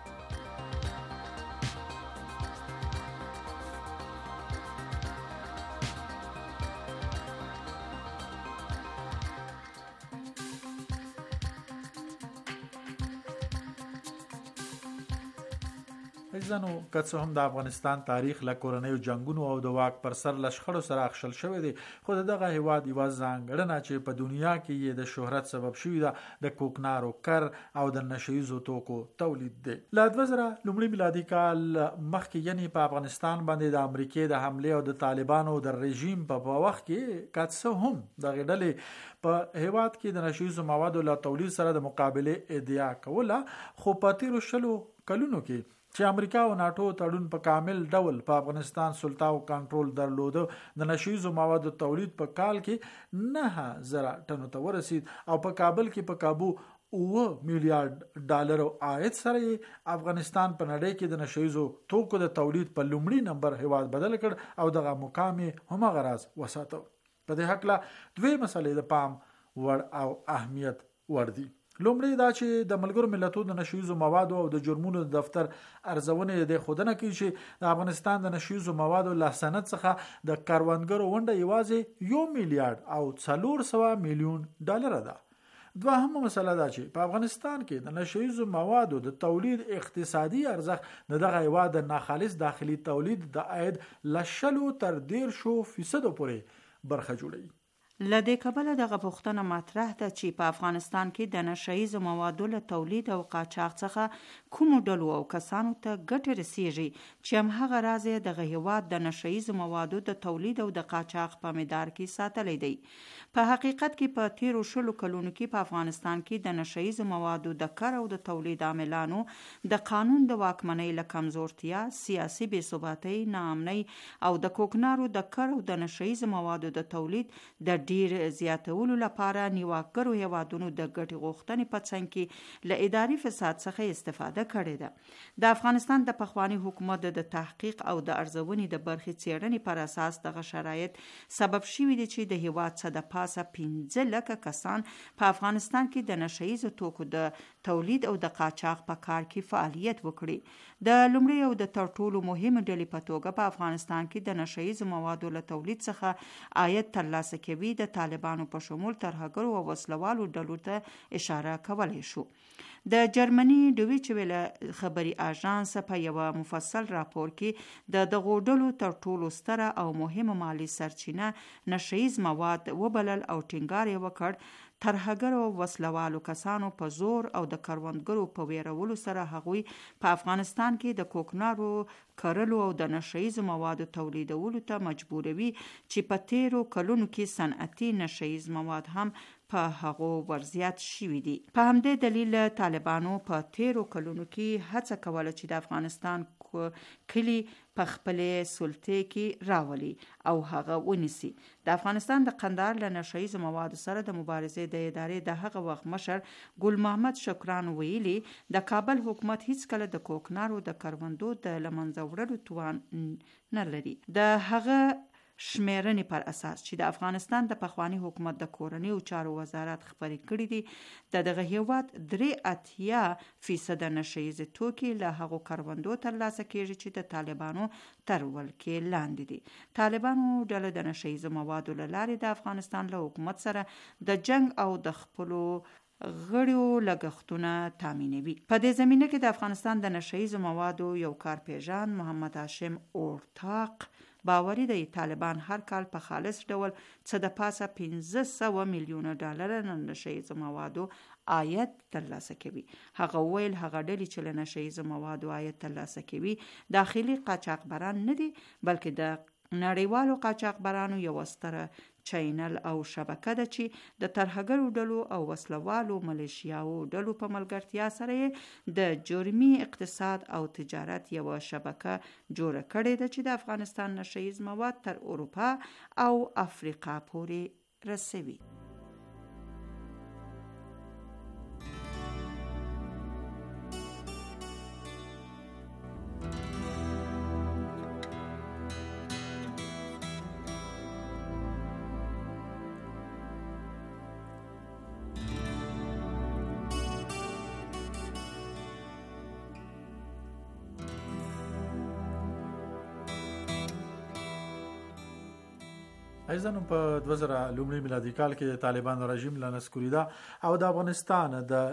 ځنو که څه هم د افغانستان تاریخ له کورنیو جنگونو او د واک پر سر لشخړو سره اخشل شوی دی، خو دغه هیواد یوه ځانګړنه چې په دنیا کې یې د شهرت سبب شوی ده د کوکنارو کر او د نشهیزو توکو تولید دی. له دوه زره لومړي میلادي کال مخکې یعنی په افغانستان باندې د امریکې د حملې او د طالبانو د رژیم په وخت کې که څه هم دغه ډلې په هیواد کې د نشهیزو موادو له تولید سره د مقابله ادعا کوله، خو په تیرو شلو کلونو کې چې امریکا او ناتو تړون په کامل ډول په افغانستان سلطه او کنټرول درلوده، د نشهیزو موادو تولید په کال کې نه زره ټنو ته ورسید او په کابل کې په کابو اوه میلیارډ ډالر عاید سره افغانستان په نړۍ کې د نشهیزو توکو د تولید په لومړي نمبر هیواد بدل کړ او دغه مقام هم غراز وساته. په دې حق لا دوی مسلې د پام ور او اهمیت ور دي. لومړی دا چې د ملګرو ملتونو د نشهیزو موادو او د جرمونو د دفتر ارزونې د خودنه کوي چې د افغانستان د نشهیزو موادو له سند څخه د کاروانګرو ونډه یوازې یو میلیارډ او څلور سوه میلیون ډالر ده. دوهمه مسله دا چې په افغانستان کې د نشهیزو موادو د تولید اقتصادي ارزښت د دغه هیواد د ناخالص داخلي تولید د عاید له شلو تر دیرشو فیصدو پورې برخه جوړوي. لدې کبله دغه پوښتنه مطرح ده چې په افغانستان کې د نشهیزو موادو له تولید او قاچاق څخه کومو ډلو او کسانو ته ګټه رسیږي چې همهغه راز یې دغه هیواد د نشهیزو موادو د تولید او د قاچاق په مدار کې ساتلی دی. په حقیقت کې په تیرو شلو کلونو کې په افغانستان کې د نشهیزو موادو د کار او د تولید عاملانو د قانون د واکمنۍ له کمزورتیا، سیاسي بې ثباتۍ، ناامنۍ او د کوکنارو د کار او د نشهیزو موادو د تولید د ډیر زیاتولو لپاره نیواکګرو هیوادونو د ګټې غوښتنې په څنګ کې له اداري فساد څخه استفاده کړې ده. د افغانستان د پخواني حکومت د تحقیق او د ارزونې د برخې څېړنې پر اساس دغه شرایط سبب شوي دي چې د هیواد څخه د پاسه پنځه لکه کسان په افغانستان کې د نشهیزو توکو د تولید او د قاچاق په کار کې فعالیت وکړي. د لومړي او د تر ټولو مهمه ډلې په توګه په افغانستان کې د نشهیزو موادو له تولید څخه عاید ترلاسه کوي د طالبانو په شمول ترهګرو او وسلوالو ډلو ته اشاره کولی شو. د جرمني ډویچ ویله خبري اژانس په یوه مفصل راپور کې د دغو ډلو تر ټولو ستره او مهمه مالی سرچینه نشهیز مواد وبلل او ټینګار یې وکړ ترهګرو او وسلوالو کسانو په زور او د کروندګرو په ویرولو سره هغوی په افغانستان کې د کوکنارو کرلو او د نشهیزو موادو تولیدولو ته مجبوروي چې په تیرو کلونو کې صنعتي نشهیز مواد هم په هغو ورزیات شوي دي. په همدې دلیل طالبانو په تیرو کلونو کې هڅه کوله چې د افغانستان کلی په خپلې سلطې کې راولي او هغه ونیسي. د افغانستان د قندهار له نشه ییزو موادو سره د مبارزې د ادارې د هغه وخت مشر ګل محمد شکران ویلي د کابل حکومت هیڅکله د کوکنارو د کروندو د له منځه وړلو توان نه لري. د هغه شمیرنې پر اساس چې د افغانستان د پخوانی حکومت د کورنیو چارو وزارت خبرې کړي دي د دغه هیواد درې اتیا فیصد نشه ییز توکي له هغو کروندو ترلاسه کیږي چې د طالبانو تر ولکې لاندې دي. طالبانو ډله د نشه ییزو موادو له لارې د افغانستان له حکومت سره د جنگ او د خپلو غړیو لګښتونه تامینوي. په دې زمینه کې د افغانستان د نشه ییزو موادو یو کارپیژان محمد هاشم اورتاق باوري دی طالبان هر کال په خالص ډول څه د پاسه پنځه سوه میلیونه ډالر نه نشه ییزو موادو عاید ترلاسه کوي. هغه ویل هغه ډلې چې له نشه ییزو موادو عاید ترلاسه کوي داخلي قاچاقبران نه دي بلکې د نړیوالو قاچاقبرانو یو ستره چینل او شبکه ده چې د ترهګرو ډلو او وسلوالو ملیشیاو ډلو په ملګرتیا سره د جرمي اقتصاد او تجارت یو شبکه جوړه کړې ده چې د افغانستان نشه ییز مواد تر اروپا او افریقا پورې رسوي. ایزانو په دوه زره لومړي میلادي کال کې د طالبان رژیم له نسکوریدا او د افغانستان د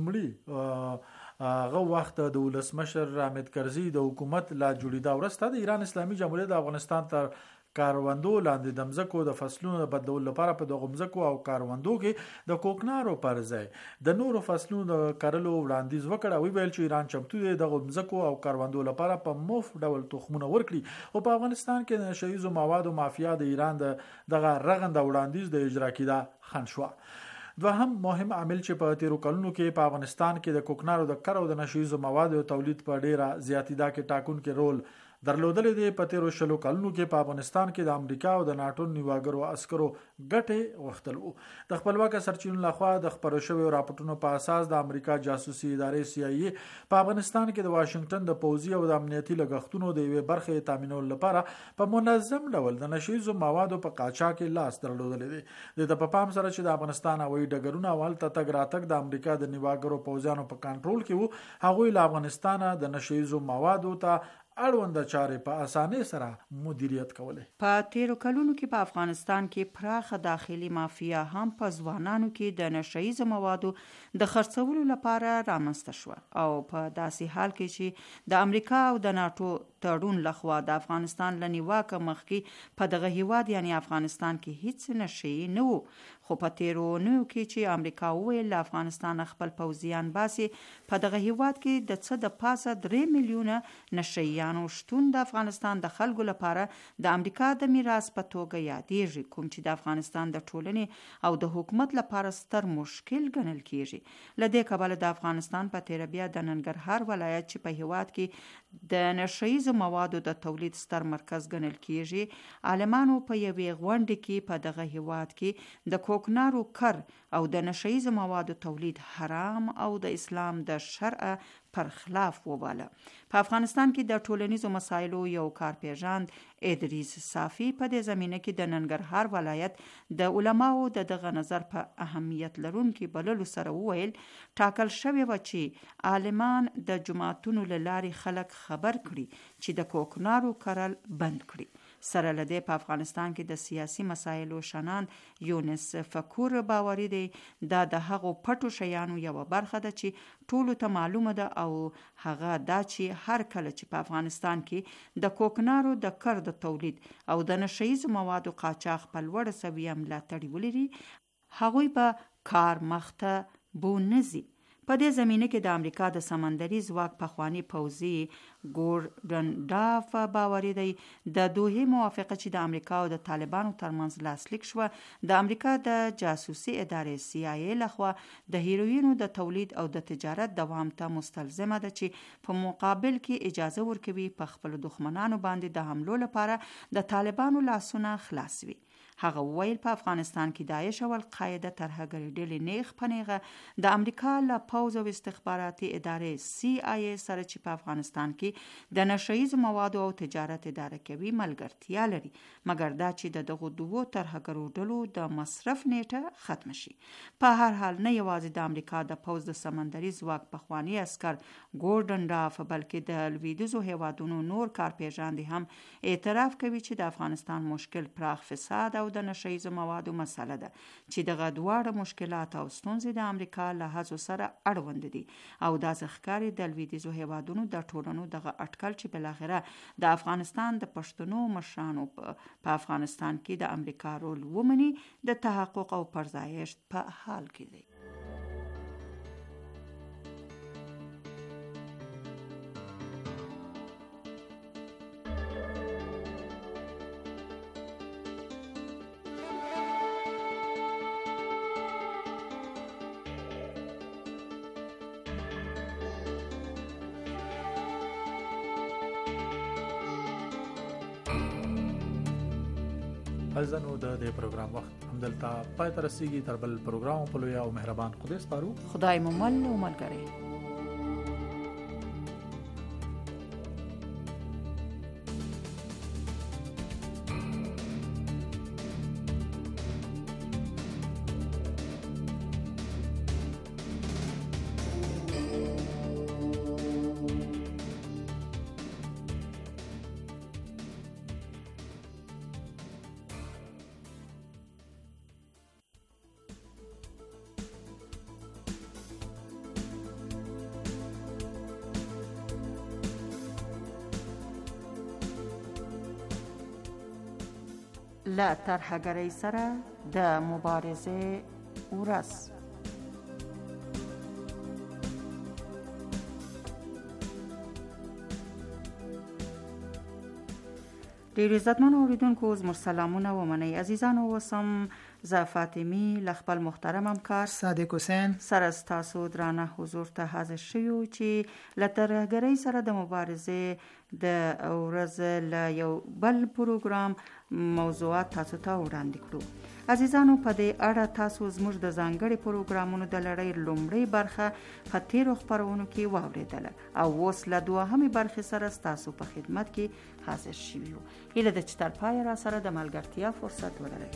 لومړي هغه وخت د ولسمشر حامد کرزي د حکومت لا جوړیدا ورسته د ایران اسلامي جمهوریت د افغانستان تر کاروندو لاندې د مځکو د فصلونو د بدلولو لپاره په دغه مځکو او کاروندو کې د کوکنارو پر ځای د نورو فصلونو د کرلو وړاندیز وکړ او ویل چې ایران چمتو دی دغه مځکو او کاروندو لپاره په مفت ډول تخمونه ورکړي او په افغانستان کې د نشه ییزو موادو مافیا د ایران د دغه رغنده وړاندیز د اجرا کیدا خنډ شو. دوهم مهم عامل چې په تیرو کلونو کې په افغانستان کې د کوکنارو د کرو د نشه ییزو موادو تولید په ډیره زیاتیدا کې ټاکونکي رول درلودلې دي. په تیرو شلو کلونو کې په افغانستان کې د امریکا او د ناتو نیواګرو عسکرو ګټې وختل وو. د خپلواکه سرچینو لخوا د خبرو شویو راپورټونو په اساس د امریکا جاسوسي ادارې سی آی ای په افغانستان کې د واشنگټن د پوځي او د امنیتي لګښتونو د یوې برخې تامینولو لپاره په منظم ډول د نشه ییزو موادو په قاچاق کې لاس درلودلې دي. د په پام سره چې د افغانستان هوایي ډګرونه اول ته تګ راتګ د امریکا د نیواګرو پوځیانو په کنټرول کې وو، هغوی له افغانستان د نشه ییزو موادو ته اړوند چارې په اسانۍ سره مدیریت کولې. په تیرو کلونو کې په افغانستان کې پراخه داخلي مافیا هم په ځوانانو کې د نشه ییزو موادو د خرڅولو لپاره رامنځته شوه او په داسې حال کې چې د امریکا او د ناتو تړون لخوا د افغانستان له نیواکه مخکې په دغه هیواد یعنی افغانستان کې هیڅ نشه یې نه وو. خو په تیرو نویو کې چې امریکا وویل له افغانستان خپل پوځیان باسي په دغه هیواد کې د څه د پاسه درې میلیونه نشه ییانو شتون د افغانستان د خلکو لپاره د امریکا د میراث په توګه یادېږي، کوم چې د افغانستان د ټولنې او د حکومت لپاره ستر مشکل ګڼل کیږي. له دې کبله د افغانستان په تیره بیا د ننګرهار ولایت چې په هیواد کې د نشه ییزو موادو د تولید ستر مرکز ګڼل کیږي، عالمانو په یوې غونډې کې په دغه هیواد کې د کوکنارو کر او د نشه ییزو موادو تولید حرام او د اسلام د شرع پر خلاف وباله. په افغانستان کې د ټولنیزو مسایلو یو کارپیژاند ادریس صافی په دې زمینه کې د ننګرهار ولایت د علماو د دغه نظر په اهمیت لرونکي بللو سره وویل ټاکل شوی و چې عالمان د جماعتونو له لارې خلک خبر کړي چې د کوکنارو کرل بند کړي. سره لدې په افغانستان کې د سیاسي مسایلو شنان یونس فکور باوري دی دا د هغو پټو شیانو یو برخه ده چې ټولو ته معلومه ده او هغه دا چې هر کله چې په افغانستان کې د کوکنارو د کر د تولید او د نشه ییزو موادو قاچاق په لوړه سویه ملاتړ ولري هغوی به کار مخته بو نزي. په دې زمینه کې د امریکا د سمندري ځواک پخوانی پوځي ګورډن ډاف باوري دی د دوحې موافقه چې د امریکا او د طالبانو ترمنځ لاسلیک شوه د امریکا د جاسوسي ادارې سی آی ای لخوا د هیروینو د تولید او د تجارت دوام ته مستلزمه ده چې په مقابل کې اجازه ورکوي په خپل دښمنانو باندې د حملو لپاره د طالبانو لاسونه خلاص وي. هغه ویل په افغانستان کې داعش او القاعده ترهګري ډلې نیغ پنیغه د امریکا له پوځ او استخباراتي ادارې سی آی ای سره چې په افغانستان کې د نشهیز موادو او تجارت اداره کوي ملګرتیا لري، مګر دا چې د دغو دوو ترهګرو ډلو د مصرف نیټه ختم شي. په هر حال نه یوازې د امریکا د پوځ د سمندري ځواک پخوانی عسکر ګورډن ډاف بلکې د لویدیځو هیوادونو نور کارپیژاندې هم اعتراف کوي چې د افغانستان مشکل پراخ فساد او د نشهیز موادو مسله ده چې دغه دواړه مشکلات او ستونزې د امریکا له هڅو سره اړوند دي او دا ځخکاري د لویدیځو هیوادونو د ټولنو دغه اټکل چې بالاخره د افغانستان د پښتنو مشرانو په افغانستان کې د امریکا رول ومني د تحقق او پرځایشت په حال کې دی. الزنو د دې پروګرام وخت همدلته پای ته رسیږي. تر بل پروګرام په لوی او مهربان خدای سپارو. خدای مو مل او ملګری. له ترهګرۍ سره د مبارزې ورځ. ډیر عزتمنو اوریدونکو زموږ سلامونه ومنئ. عزیزانو وسم زه فاطمی له خپل محترم همکار صادق حسین سره ستاسو درانه حضور ته حاضر شوو چې له ترهګرۍ سره د مبارزې د ورځ له یو بل پروګرام موضوعات تاسو ته وړاندې کړو. عزیزانو په دې اړه تاسو زموږ د ځانګړي پروګرامونو د لړۍ لومړۍ برخه په تیرو خپرونو کې واورېدله او اوس له دوهمې برخې سره ستاسو په خدمت کې حاضر شوي یو. هیله ده چې تر پایه را سره د ملګرتیا فرصت ولرئ.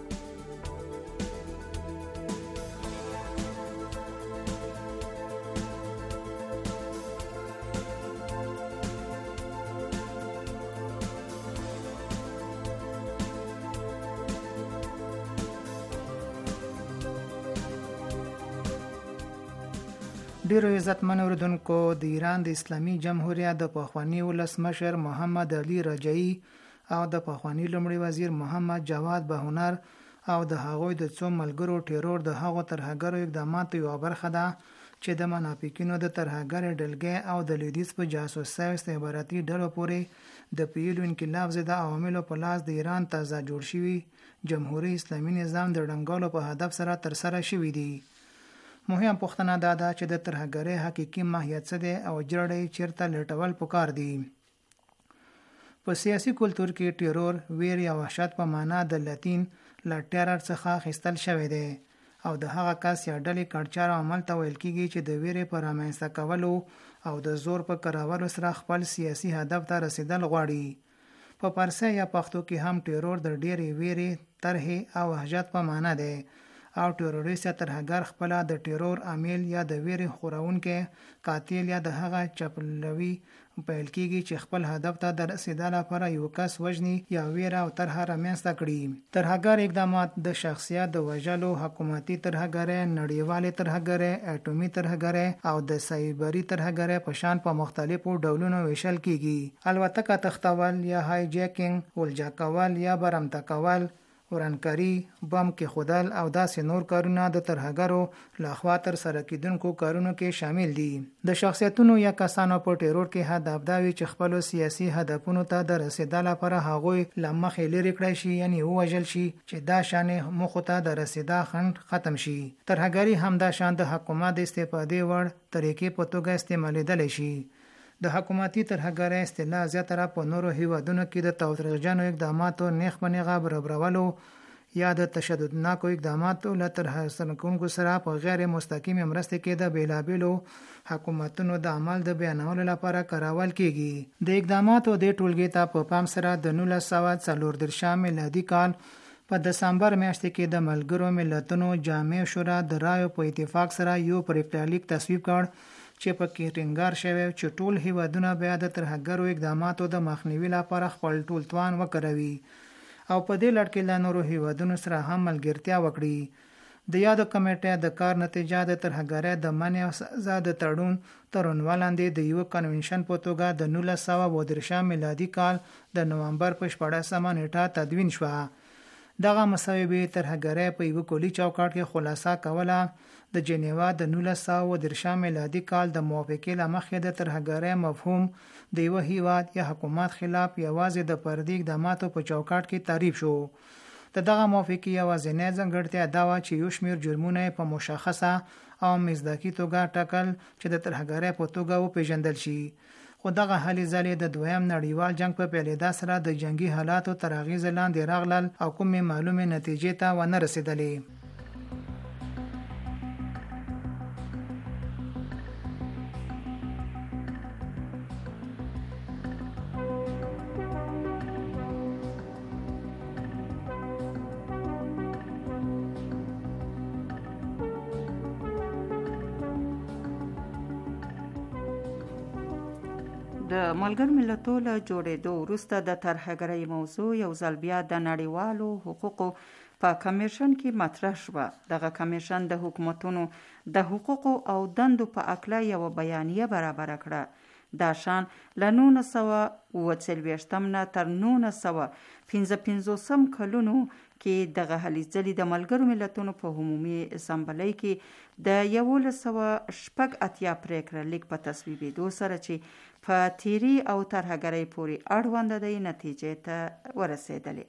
ډیرو عزتمن اوریدونکو، د ایران د اسلامي جمهوریت د پخوانی ولسمشر محمد علي رجایی او د پخوانی لومړي وزیر محمد جواد بهونر او د هغوی د څو ملګرو ټیرور د هغو ترهګرو اقداماتو یوه برخه ده چې د منافقینو د ترهګر ډلګۍ او د لویدیځ په جاسوسۍ او استخباراتي ډلو پورې د پیلو انقلاب ضد عواملو په لاس د ایران تازه جوړ شوي جمهوریت اسلامي نظام د ړنګولو په هدف سره ترسره شوي دي. مهم پوښتنه دا ده چې د ترهګرۍ حقیقي ماهیت څه دی او جړې چیرته لټول پکار دي. په سیاسي کلتور کې ټیرور ویر یا وحشت په معنا د لاتین له ټیرر څخه اخیستل شوی دی او د هغه کس یا ډلې کړچار عمل ته ویل کېږي چې د ویرې په رامنځته کولو او د زور په کارولو سره خپل سیاسي هدف ته رسیدل غواړي. په پارسي یا پښتو کې هم ټیرور د ډېرې ویرې، طرحې او وحشت په معنا دی او ټیرورست یا ترهګر خپل د ټیرور عامل یا د ویرې خورونکي قاتل یا د هغه چپلوي پیل کېږي چې خپل هدف ته د رسیدو لپاره یو کس وژني یا ویره او طرحه رامنځته کړي. ترهګر اقدامات د شخصیت د وژلو، حکومتي ترهګرۍ، نړیوالې ترهګرۍ، اټومي ترهګرۍ او د سایبري ترهګرۍ په شان په مختلفو ډولونو ویشل کېږي. الوتکه تختول یا های جیکینګ، ولجا کول یا برمته کول، ورانکاری، بم کې خودل او داسې نور کارونه د ترهګرو لخوا تر سره کیدونکو کارونو کې شامل دي. د شخصیتونو یا کسانو په ټیرور کې هدف دا وي چې خپل سیاسي هدفونو ته د رسیدلو لپاره هغوی لمخې لري کړی شي، یعنی ووژل شي چې دا شان مخ ته د رسیدا خنډ ختم شي. ترهګری هم دا شان د حکومت د استفادې وړ طریقې په توګه استعمالیدلی شي. د حکومتي ترهګرۍ اصطلاح زیاتره په نورو هیوادونو کې د تاوتریخجنو اقداماتو نیغ په نیغه برابرولو یا د تشددناکو اقداماتو له ترسره سره په غیر مستقیمې مرستې کې د بیلابیلو حکومتونو د عمل د بیانولو لپاره کارول کیږي. د اقداماتو د ټولګې ته په پام سره د نولس سوه څلور دېرشم میلادي کال په دسامبر میاشت کې د ملګرو ملتونو جامع شورا د رایو په اتفاق سره یو پریکړه تصویب کړ چې په کې ټینګار شوی چې ټول هیوادونه بیا د ترهګرو اقداماتو د مخنیوي لپاره خپل ټول توان وکړوي او په دې لړ کې له نورو هیوادونو سره هم ملګرتیا وکړي. د یاد کمیټې د کار نتیجه د ترهګرۍ د منع او سزا د تړون تر عنوان لاندې د یو کنونشن په توګه د نولس سوه اووه دېرشم میلادي کال د نومبر په شپاړسمه نیټه تدوین شوه. دغه مصوبې ترهګرۍ په یو کلي چوکاټ کې خلاصه کوله. د جنیوا د نولس سوه اووه دېرشم میلادي کال د موافقې له مخې د ترهګرۍ مفهوم د یوه هیواد یا حکومت خلاف یوازې د فردي اقداماتو په چوکاټ کې تعریف شو. د دغه موافقې یوازینۍ ځانګړتیا دا وه چې یو شمېر جرمونه په مشخصه او مصداقي توګه ټاکل چې د ترهګرۍ په توګه وپېژندل شي. خو دغه هلې ځلې د دویم نړیوال جنگ په پیلېدا سره د جنگي حالاتو تر اغېزې لاندې راغلل او کومې معلومې نتیجې ته ونه رسېدلې. د ملګرو ملتونو له جوړېدو وروسته د ترهګرۍ موضوع یو ځل بیا د نړیوالو حقوقو په کمیشن کې مطرح شوه. دغه کمیشن د حکومتونو د حقوقو او دندو په اړه یو بیانیه برابر کړه. دا شان له نولس سوه اووه څلوېښتم نه تر نولس سوه پنځه پنځوسم کلونو کې دغه هلې ځلې د ملګرو ملتونو په عمومي اسامبلۍ کې د یولس سوه شپږ اتیا پریکړه لیک په تصویبېدو سره چې په تیری او ترهګرۍ پورې اړونده دی نتیجې ته ورسېدلې.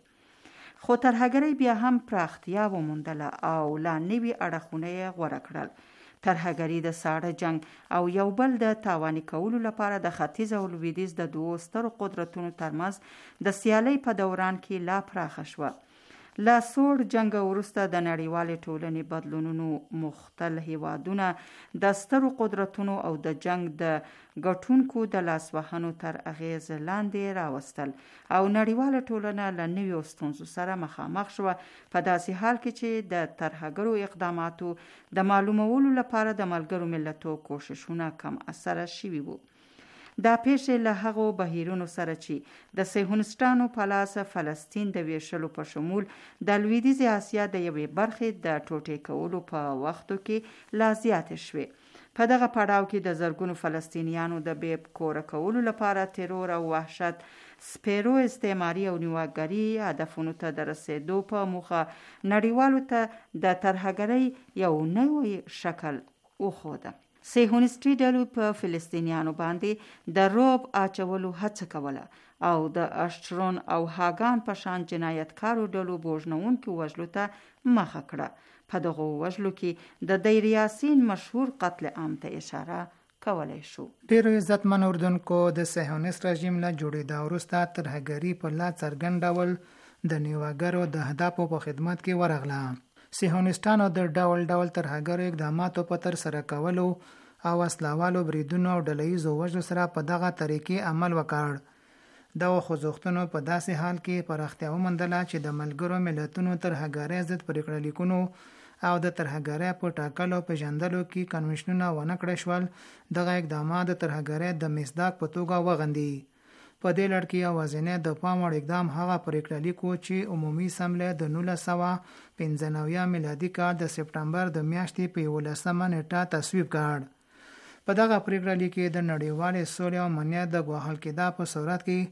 خو ترهګرۍ بیا هم پراختیا وموندله او لا نوي اړخونه یې غوره کړل. ترهګري د ساړه جنگ او یو بل د تاواني کولو لپاره د ختیځ او لویدیځ د دوو سترو قدرتونو ترمنځ د سیالۍ په دوران کې لا پراخه شوه. له سوړ جنګ وروسته د نړیوالې ټولنې بدلونونو مختل هیوادونه د سترو قدرتونو او د جنگ د ګټونکو د لاسوهنو تر اغیز لاندې راوستل او نړیواله ټولنه له نویو ستونزو سره مخامخ شوه، په داسې حال کې چې د ترهګرو اقداماتو د معلومولو لپاره د ملګرو ملتونو کوششونه کم اثره شوي وو. دا پیښې له هغو بهیرونو سره چې د صهیونیستانو په لاس فلسطین د ویشلو په شمول د لویدیځې اسیا د یوې برخې د ټوټې کولو په وختو کې لا زیاتې شوې. په دغه پړاو کې د زرګونو فلسطینیانو د بې کوره کولو لپاره ترور او وحشت سپیرو استعماري او نیواګري هدفونو ته د رسېدو په موخه نړیوالو ته د ترهګرۍ یو نوی شکل وښوده. صهیونیستي ډلو په فلسطینیانو باندې د رعب اچولو هڅه کوله او د اشترون او هاګان په شان جنایتکارو ډلو بوژنونکو وژلو ته مخه کړه. په دغه وژلو کې د دیر یاسین مشهور قتل عام ته اشاره کولای شو. ډیرو عزتمن اردوونکو، د صهیونیست رژیم له جوړېدا وروسته ترهګري په لا څرګند ډول د نیواګرو د اهدافو په خدمت کې ورغله. صهیونیستانو د ډول ډول ترهګرو اقداماتو په تر سره کولو او وسلوالو بریدونو او ډلهییزو وژنو سره په دغه طریقې عمل وکړ. دغه خوځښتونو په داسې حال کې پراختیا وموندله چې د ملګرو ملتونو ترهګرۍ ضد پریکړه لیکونو او د ترهګرۍ په ټاکلو او پیژندلو کې کنوینشنونه ونه کړای شول. دغه اقدامات د ترهګرۍ د مصداق په توګه وغندي. په دې لړ کې یوازینی د پام وړ اقدام هغه پریکړه لیک و چې عمومي اسامبلۍ د نولس سوه پنځه نوي میلادي کال د سپټمبر د میاشتې په یولسمه نیټه تصویب کړ. په دغه پریکړه لیک کې د نړیوالې سولې او امنیت د ګواښل کېدا په صورت کې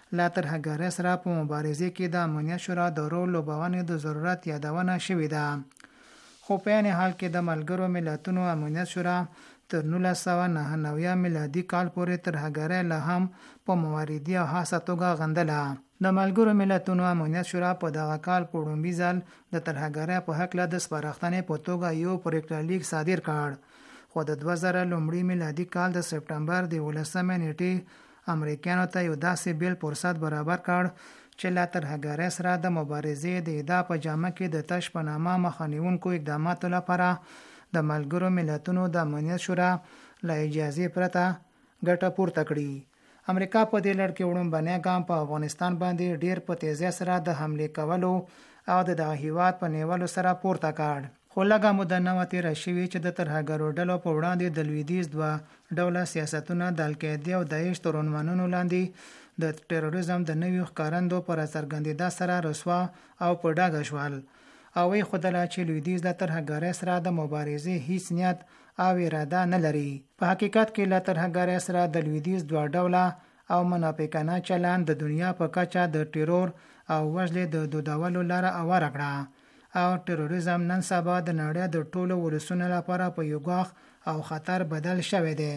لا ترهګرۍ سره په مبارزې کې د امنیت شورا د رول لوبونې د ضرورت یادونه شوې ده. خو په عین حال کې د ملګرو ملتونو امنیت شورا تر نولس سوه نهه نوي میلادي کال پورې ترهګرۍ لا هم په مواردي او خاصه توګه غندله. د ملګرو ملتونو امنیت شورا په دغه کال په لومړي ځل د ترهګرۍ په هکله د سپارښتنې په توګه یو پریکړه صادر کړ. خو د دوه زره لومړي میلادي کال د سپټمبر د یولسمې نیټې امریکایانو ته یو داسې بیل فرصت برابر کړ چې لا ترهګرۍ سره د مبارزې د ادعا په جامه کې د تش په نامه مخه نیونکو اقداماتو لپاره د ملګرو ملتونو د امنیت شورا له اجازې پرته ګټه پورته کړي. امریکا په دې لړ کې وړومبنی ګام په افغانستان باندې ډیر په تیزی سره د حمله کولو او د دغه هیواد په نیولو سره پورته کړ. خو لږه موده نه وه تېره شوې چې د ترهګرو ډلو په وړاندې د لویدیځ دوه ډوله سیاستونه د القاعدې او داعش تر عنوانونو لاندې د ټیرریزم د نویو ښکارندو په راڅرګندېدا سره رسوا او په ډاګه شول او ویې ښودله چې لویدیځ د ترهګرۍ سره د مبارزې هیڅ نیت او اراده نه لري. په حقیقت کې له ترهګرۍ سره د لویدیځ دوه ډوله او منافقانه چلند د دنیا په کچه د ټیرور او وژلې د دودولو لاره هواره کړه او ټیرریزم نن سبا د نړۍ د ټولو ولسونو لپاره په یو ګواښ او خطر بدل شوی دی.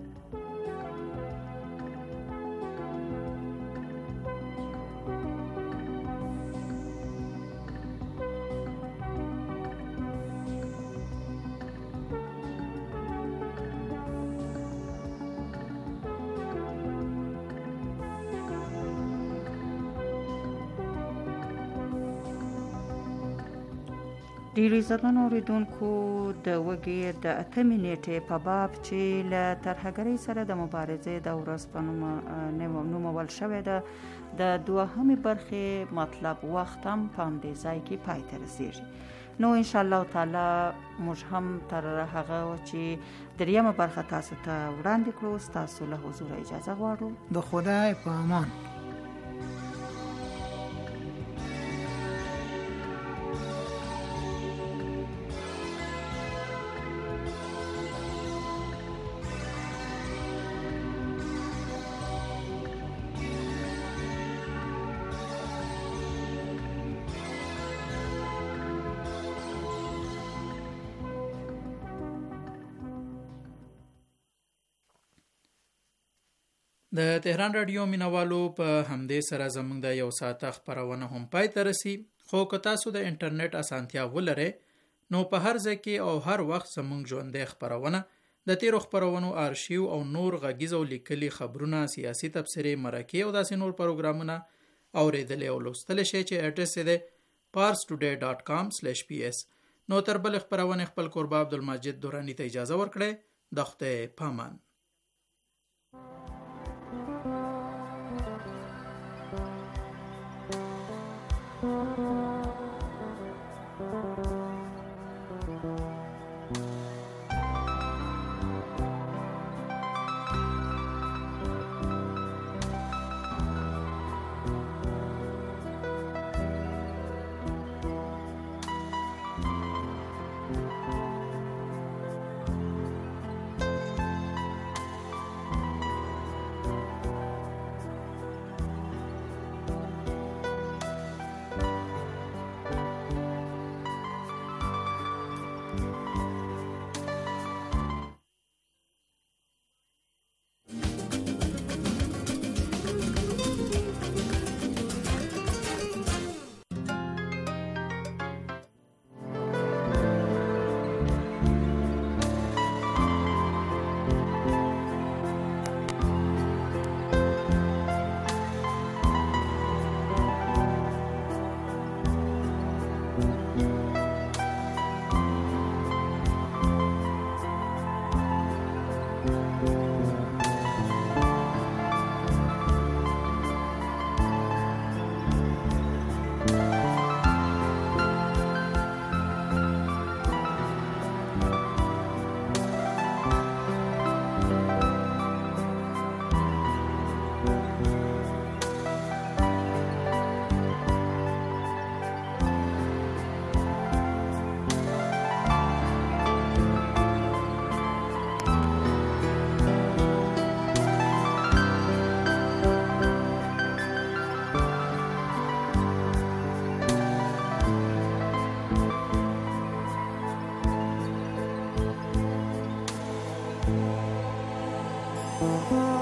ډیرو عزتمنو اوریدونکو د وګړي د اتمې نیټې په باب چې له ترهګرۍ سره د مبارزې د ورځ په نوم نومول شوې ده د دوهمې برخې مطلب وخت هم په همدې ځای کې پای ته رسیږي. نو ان شاء الله تعالی موږ هم تر هغه چې دریمه برخه تاسو ته وړاندې کړو تاسو له حضور اجازه غواړو. د خدای په امان. د تهران رادیو مینوالو په همدې سره زموږ د یو ساعته خپرونه هم پای ته رسي. خو که تاسو د انټرنیټ اسانتیا ولرئ نو په هر ځای کې او هر وخت زموږ ژوندۍ خپرونه د تیرو خپرونو آرشیو او نور غږیز او لیکلي خبرونه، سیاسي تبصرې، مرکې او داسې نور پروګرامونه اوریدلی او لوستلی شئ چې اډرس یې دی پارس ټوډے ډاټ کام سلیش پی ایس. نو تر بلې خپرونې خپل کوربه عبدالمجید دورانی ته اجازه ورکړئ. د خدای پامان. Thank you.